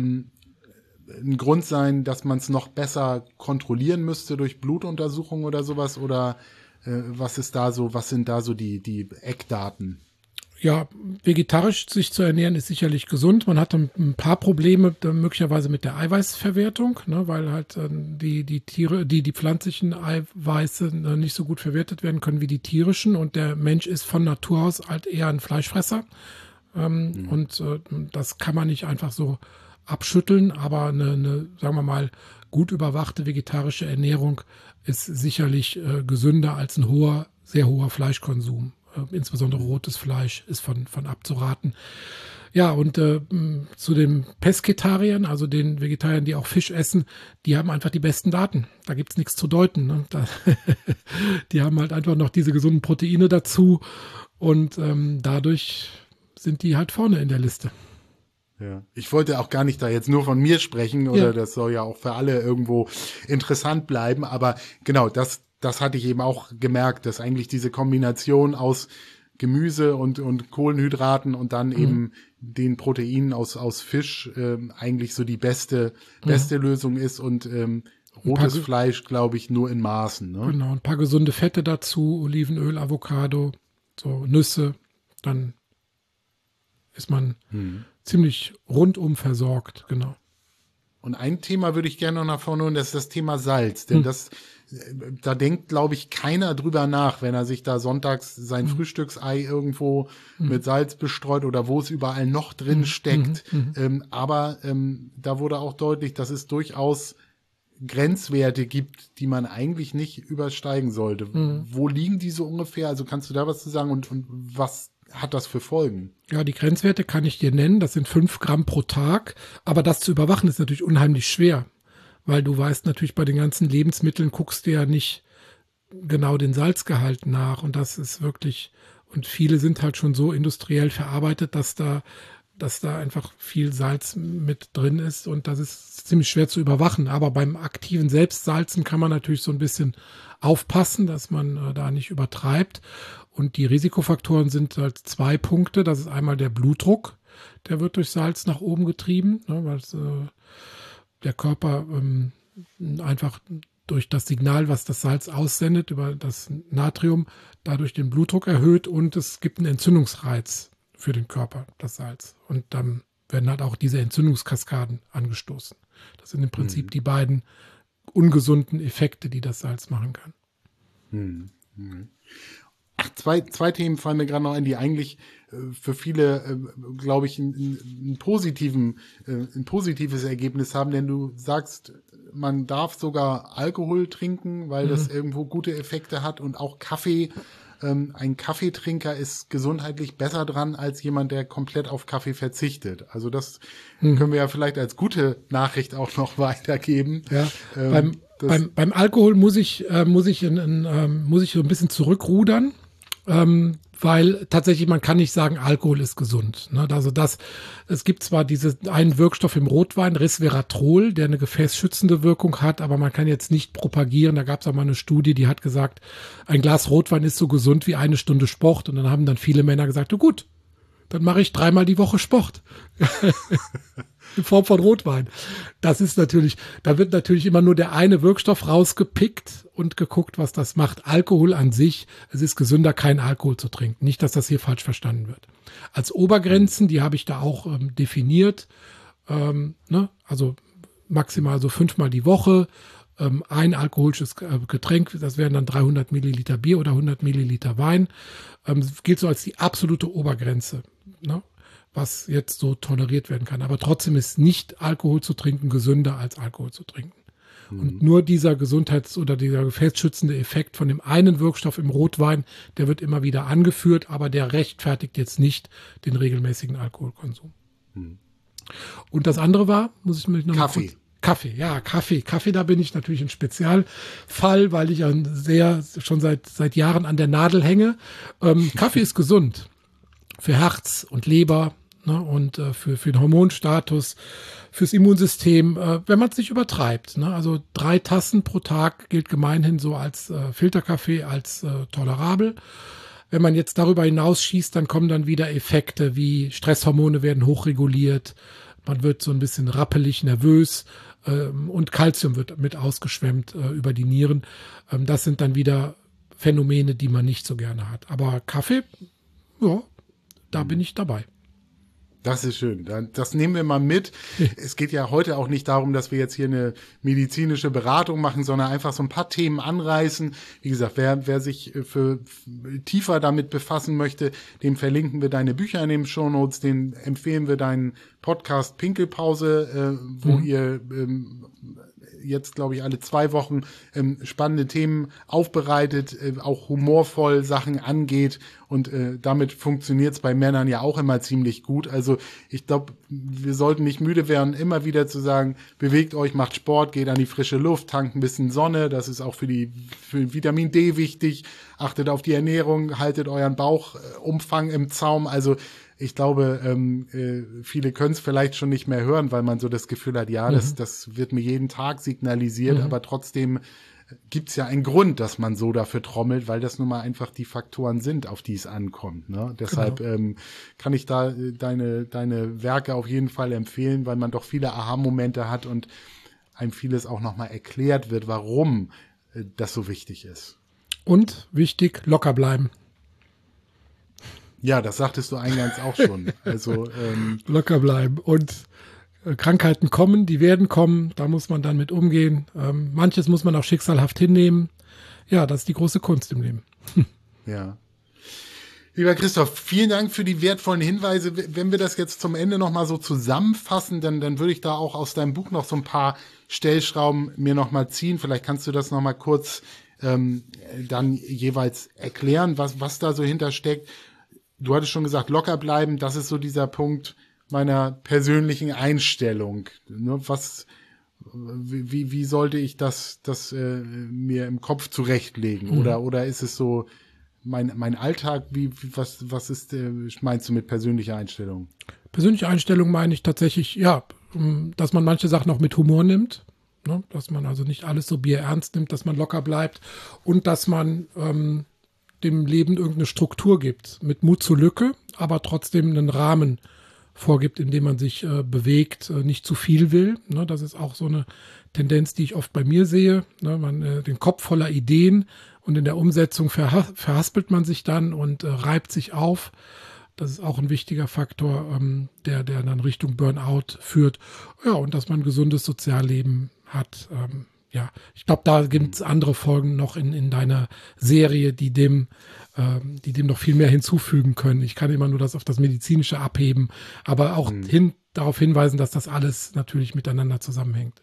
ein Grund sein, dass man es noch besser kontrollieren müsste durch Blutuntersuchungen oder sowas? Oder was sind da so die Eckdaten? Ja, vegetarisch sich zu ernähren ist sicherlich gesund. Man hat ein paar Probleme möglicherweise mit der Eiweißverwertung, ne, weil halt die Tiere, die pflanzlichen Eiweiße nicht so gut verwertet werden können wie die tierischen. Und der Mensch ist von Natur aus halt eher ein Fleischfresser. Und das kann man nicht einfach so abschütteln. Aber eine, sagen wir mal, gut überwachte vegetarische Ernährung ist sicherlich gesünder als ein sehr hoher Fleischkonsum. Insbesondere rotes Fleisch ist von abzuraten. Ja, und zu den Pesketariern, also den Vegetariern, die auch Fisch essen, die haben einfach die besten Daten. Da gibt's nichts zu deuten. Ne? Die haben halt einfach noch diese gesunden Proteine dazu und dadurch sind die halt vorne in der Liste. Ja, ich wollte auch gar nicht da jetzt nur von mir sprechen oder das soll ja auch für alle irgendwo interessant bleiben, aber genau, das hatte ich eben auch gemerkt, dass eigentlich diese Kombination aus Gemüse und Kohlenhydraten und dann eben den Proteinen aus Fisch eigentlich so die beste Lösung ist und rotes Fleisch, glaube ich, nur in Maßen. Ne? Genau, ein paar gesunde Fette dazu, Olivenöl, Avocado, so Nüsse, dann ist man ziemlich rundum versorgt, genau. Und ein Thema würde ich gerne noch nach vorne holen, das ist das Thema Salz. Denn da denkt, glaube ich, keiner drüber nach, wenn er sich da sonntags sein Frühstücksei irgendwo mit Salz bestreut oder wo es überall noch drin steckt. Aber da wurde auch deutlich, dass es durchaus Grenzwerte gibt, die man eigentlich nicht übersteigen sollte. Wo liegen die so ungefähr? Also kannst du da was zu sagen und was hat das für Folgen? Ja, die Grenzwerte kann ich dir nennen. Das sind 5 Gramm pro Tag. Aber das zu überwachen ist natürlich unheimlich schwer. Weil du weißt natürlich, bei den ganzen Lebensmitteln guckst du ja nicht genau den Salzgehalt nach. Und das ist wirklich, und viele sind halt schon so industriell verarbeitet, dass da einfach viel Salz mit drin ist. Und das ist ziemlich schwer zu überwachen. Aber beim aktiven Selbstsalzen kann man natürlich so ein bisschen aufpassen, dass man da nicht übertreibt. Und die Risikofaktoren sind halt 2 Punkte. Das ist einmal der Blutdruck. Der wird durch Salz nach oben getrieben, ne, weil der Körper einfach durch das Signal, was das Salz aussendet, über das Natrium, dadurch den Blutdruck erhöht und es gibt einen Entzündungsreiz für den Körper, das Salz. Und dann werden halt auch diese Entzündungskaskaden angestoßen. Das sind im Prinzip die beiden ungesunden Effekte, die das Salz machen kann. Ach, zwei Themen fallen mir gerade noch ein, die eigentlich für viele, glaube ich, ein positives Ergebnis haben, denn du sagst, man darf sogar Alkohol trinken, weil das irgendwo gute Effekte hat und auch Kaffee. Ein Kaffeetrinker ist gesundheitlich besser dran als jemand, der komplett auf Kaffee verzichtet. Also das können wir ja vielleicht als gute Nachricht auch noch weitergeben. Ja, beim Alkohol muss ich so ein bisschen zurückrudern. Weil tatsächlich man kann nicht sagen, Alkohol ist gesund. Ne? Also es gibt zwar einen Wirkstoff im Rotwein, Resveratrol, der eine gefäßschützende Wirkung hat, aber man kann jetzt nicht propagieren. Da gab es auch mal eine Studie, die hat gesagt, ein Glas Rotwein ist so gesund wie 1 Stunde Sport. Und dann haben dann viele Männer gesagt, gut, dann mache ich 3-mal die Woche Sport. In Form von Rotwein. Das ist natürlich, da wird natürlich immer nur der eine Wirkstoff rausgepickt und geguckt, was das macht. Alkohol an sich, es ist gesünder, keinen Alkohol zu trinken. Nicht, dass das hier falsch verstanden wird. Als Obergrenzen, die habe ich da auch definiert, ne? Also maximal so 5-mal die Woche, ein alkoholisches Getränk, das wären dann 300 Milliliter Bier oder 100 Milliliter Wein, gilt so als die absolute Obergrenze, ne? Was jetzt so toleriert werden kann. Aber trotzdem ist nicht Alkohol zu trinken gesünder als Alkohol zu trinken. Und nur dieser oder dieser gefäßschützende Effekt von dem einen Wirkstoff im Rotwein, der wird immer wieder angeführt, aber der rechtfertigt jetzt nicht den regelmäßigen Alkoholkonsum. Und das andere war, muss ich mir noch Kaffee. mal kurz... Kaffee. Kaffee, da bin ich natürlich ein Spezialfall, weil ich schon seit Jahren an der Nadel hänge. Kaffee ist gesund für Herz und Leber, ne, und für den Hormonstatus, fürs Immunsystem, wenn man es nicht übertreibt. Ne? Also 3 Tassen pro Tag gilt gemeinhin so als Filterkaffee als tolerabel. Wenn man jetzt darüber hinausschießt, dann kommen dann wieder Effekte wie Stresshormone werden hochreguliert, man wird so ein bisschen rappelig, nervös, und Calcium wird mit ausgeschwemmt über die Nieren. Das sind dann wieder Phänomene, die man nicht so gerne hat. Aber Kaffee, ja, da bin ich dabei. Das ist schön. Das nehmen wir mal mit. Es geht ja heute auch nicht darum, dass wir jetzt hier eine medizinische Beratung machen, sondern einfach so ein paar Themen anreißen. Wie gesagt, wer sich tiefer damit befassen möchte, dem verlinken wir deine Bücher in den Shownotes, den empfehlen wir deinen Podcast Pinkelpause, wo ihr jetzt, glaube ich, alle 2 Wochen spannende Themen aufbereitet, auch humorvoll Sachen angeht und damit funktioniert es bei Männern ja auch immer ziemlich gut. Also ich glaube, wir sollten nicht müde werden, immer wieder zu sagen, bewegt euch, macht Sport, geht an die frische Luft, tankt ein bisschen Sonne, das ist auch für Vitamin D wichtig, achtet auf die Ernährung, haltet euren Bauchumfang im Zaum, also ich glaube, viele können es vielleicht schon nicht mehr hören, weil man so das Gefühl hat, ja, das wird mir jeden Tag signalisiert, aber trotzdem gibt's ja einen Grund, dass man so dafür trommelt, weil das nun mal einfach die Faktoren sind, auf die es ankommt. Ne? Deshalb kann ich da deine Werke auf jeden Fall empfehlen, weil man doch viele Aha-Momente hat und einem vieles auch nochmal erklärt wird, warum das so wichtig ist. Und wichtig, locker bleiben. Ja, das sagtest du eingangs auch schon. Also locker bleiben. Und Krankheiten kommen, die werden kommen. Da muss man dann mit umgehen. Manches muss man auch schicksalhaft hinnehmen. Ja, das ist die große Kunst im Leben. Ja. Lieber Christoph, vielen Dank für die wertvollen Hinweise. Wenn wir das jetzt zum Ende nochmal so zusammenfassen, dann würde ich da auch aus deinem Buch noch so ein paar Stellschrauben mir nochmal ziehen. Vielleicht kannst du das nochmal kurz dann jeweils erklären, was da so hintersteckt. Du hattest schon gesagt, locker bleiben, das ist so dieser Punkt meiner persönlichen Einstellung. Ne, wie sollte ich das mir im Kopf zurechtlegen? Oder ist es so mein Alltag? Was ist, meinst du mit persönlicher Einstellung? Persönliche Einstellung meine ich tatsächlich, ja, dass man manche Sachen auch mit Humor nimmt. Ne, dass man also nicht alles so bierernst nimmt, dass man locker bleibt und dass man dem Leben irgendeine Struktur gibt, mit Mut zur Lücke, aber trotzdem einen Rahmen vorgibt, in dem man sich bewegt, nicht zu viel will. Ne, das ist auch so eine Tendenz, die ich oft bei mir sehe. Ne, man den Kopf voller Ideen und in der Umsetzung verhaspelt man sich dann und reibt sich auf. Das ist auch ein wichtiger Faktor, der dann Richtung Burnout führt. Ja, und dass man ein gesundes Sozialleben hat. Ja, ich glaube, da gibt es andere Folgen noch in deiner Serie, die dem noch viel mehr hinzufügen können. Ich kann immer nur das auf das Medizinische abheben, aber auch darauf hinweisen, dass das alles natürlich miteinander zusammenhängt.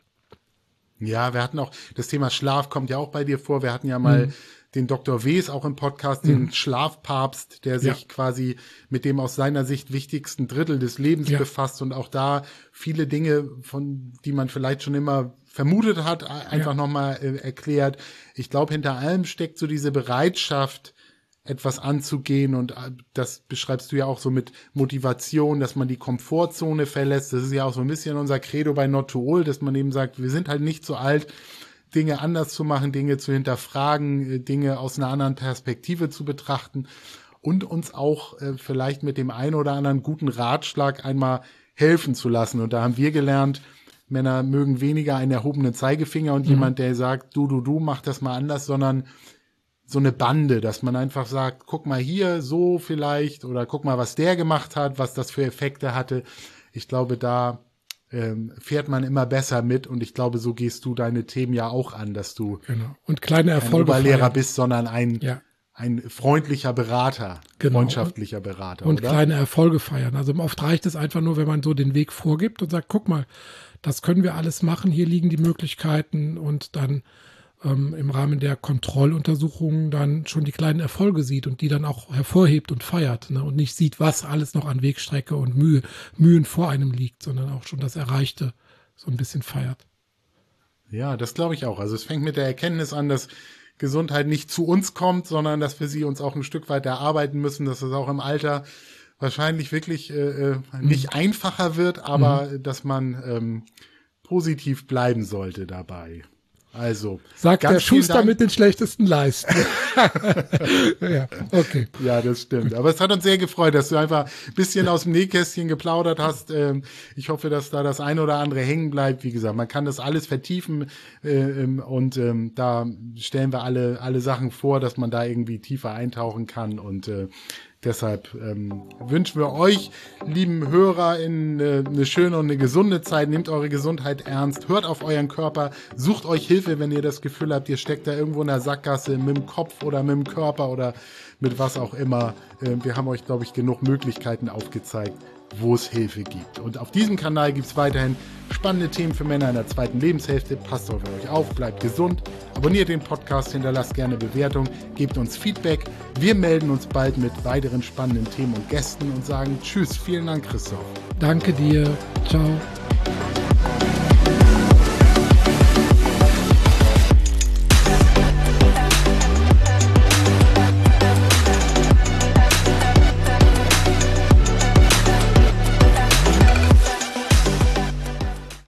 Ja, wir hatten auch, das Thema Schlaf kommt ja auch bei dir vor. Wir hatten ja mal den Dr. Ws auch im Podcast, den Schlafpapst, der sich quasi mit dem aus seiner Sicht wichtigsten Drittel des Lebens befasst und auch da viele Dinge, von die man vielleicht schon immer vermutet hat, einfach nochmal erklärt. Ich glaube, hinter allem steckt so diese Bereitschaft, etwas anzugehen und das beschreibst du ja auch so mit Motivation, dass man die Komfortzone verlässt. Das ist ja auch so ein bisschen unser Credo bei Not Too Old, dass man eben sagt, wir sind halt nicht so alt, Dinge anders zu machen, Dinge zu hinterfragen, Dinge aus einer anderen Perspektive zu betrachten und uns auch vielleicht mit dem einen oder anderen guten Ratschlag einmal helfen zu lassen. Und da haben wir gelernt, Männer mögen weniger einen erhobenen Zeigefinger und jemand, der sagt, du, mach das mal anders, sondern so eine Bande, dass man einfach sagt, guck mal hier, so vielleicht, oder guck mal, was der gemacht hat, was das für Effekte hatte. Ich glaube, da fährt man immer besser mit und ich glaube, so gehst du deine Themen ja auch an, dass du und kleine Erfolge kein Oberlehrer bist, sondern ein freundlicher Berater, freundschaftlicher Berater. Und oder? Kleine Erfolge feiern. Also oft reicht es einfach nur, wenn man so den Weg vorgibt und sagt, guck mal, das können wir alles machen, hier liegen die Möglichkeiten und dann im Rahmen der Kontrolluntersuchungen dann schon die kleinen Erfolge sieht und die dann auch hervorhebt und feiert, ne? Und nicht sieht, was alles noch an Wegstrecke und Mühen vor einem liegt, sondern auch schon das Erreichte so ein bisschen feiert. Ja, das glaube ich auch. Also es fängt mit der Erkenntnis an, dass Gesundheit nicht zu uns kommt, sondern dass wir sie uns auch ein Stück weit erarbeiten müssen, dass es auch im Alter wahrscheinlich wirklich nicht einfacher wird, aber dass man positiv bleiben sollte dabei. Also, sagt der Schuster mit den schlechtesten Leisten. Ja, okay. Ja, das stimmt. Aber es hat uns sehr gefreut, dass du einfach ein bisschen aus dem Nähkästchen geplaudert hast. Ich hoffe, dass da das eine oder andere hängen bleibt. Wie gesagt, man kann das alles vertiefen und da stellen wir alle Sachen vor, dass man da irgendwie tiefer eintauchen kann und deshalb wünschen wir euch, lieben Hörer, eine schöne und eine gesunde Zeit. Nehmt eure Gesundheit ernst, hört auf euren Körper, sucht euch Hilfe, wenn ihr das Gefühl habt, ihr steckt da irgendwo in der Sackgasse mit dem Kopf oder mit dem Körper oder mit was auch immer. Wir haben euch, glaube ich, genug Möglichkeiten aufgezeigt, wo es Hilfe gibt. Und auf diesem Kanal gibt es weiterhin spannende Themen für Männer in der zweiten Lebenshälfte. Passt auf euch auf, bleibt gesund, abonniert den Podcast, hinterlasst gerne Bewertung, gebt uns Feedback. Wir melden uns bald mit weiteren spannenden Themen und Gästen und sagen Tschüss. Vielen Dank, Christoph. Danke dir. Ciao.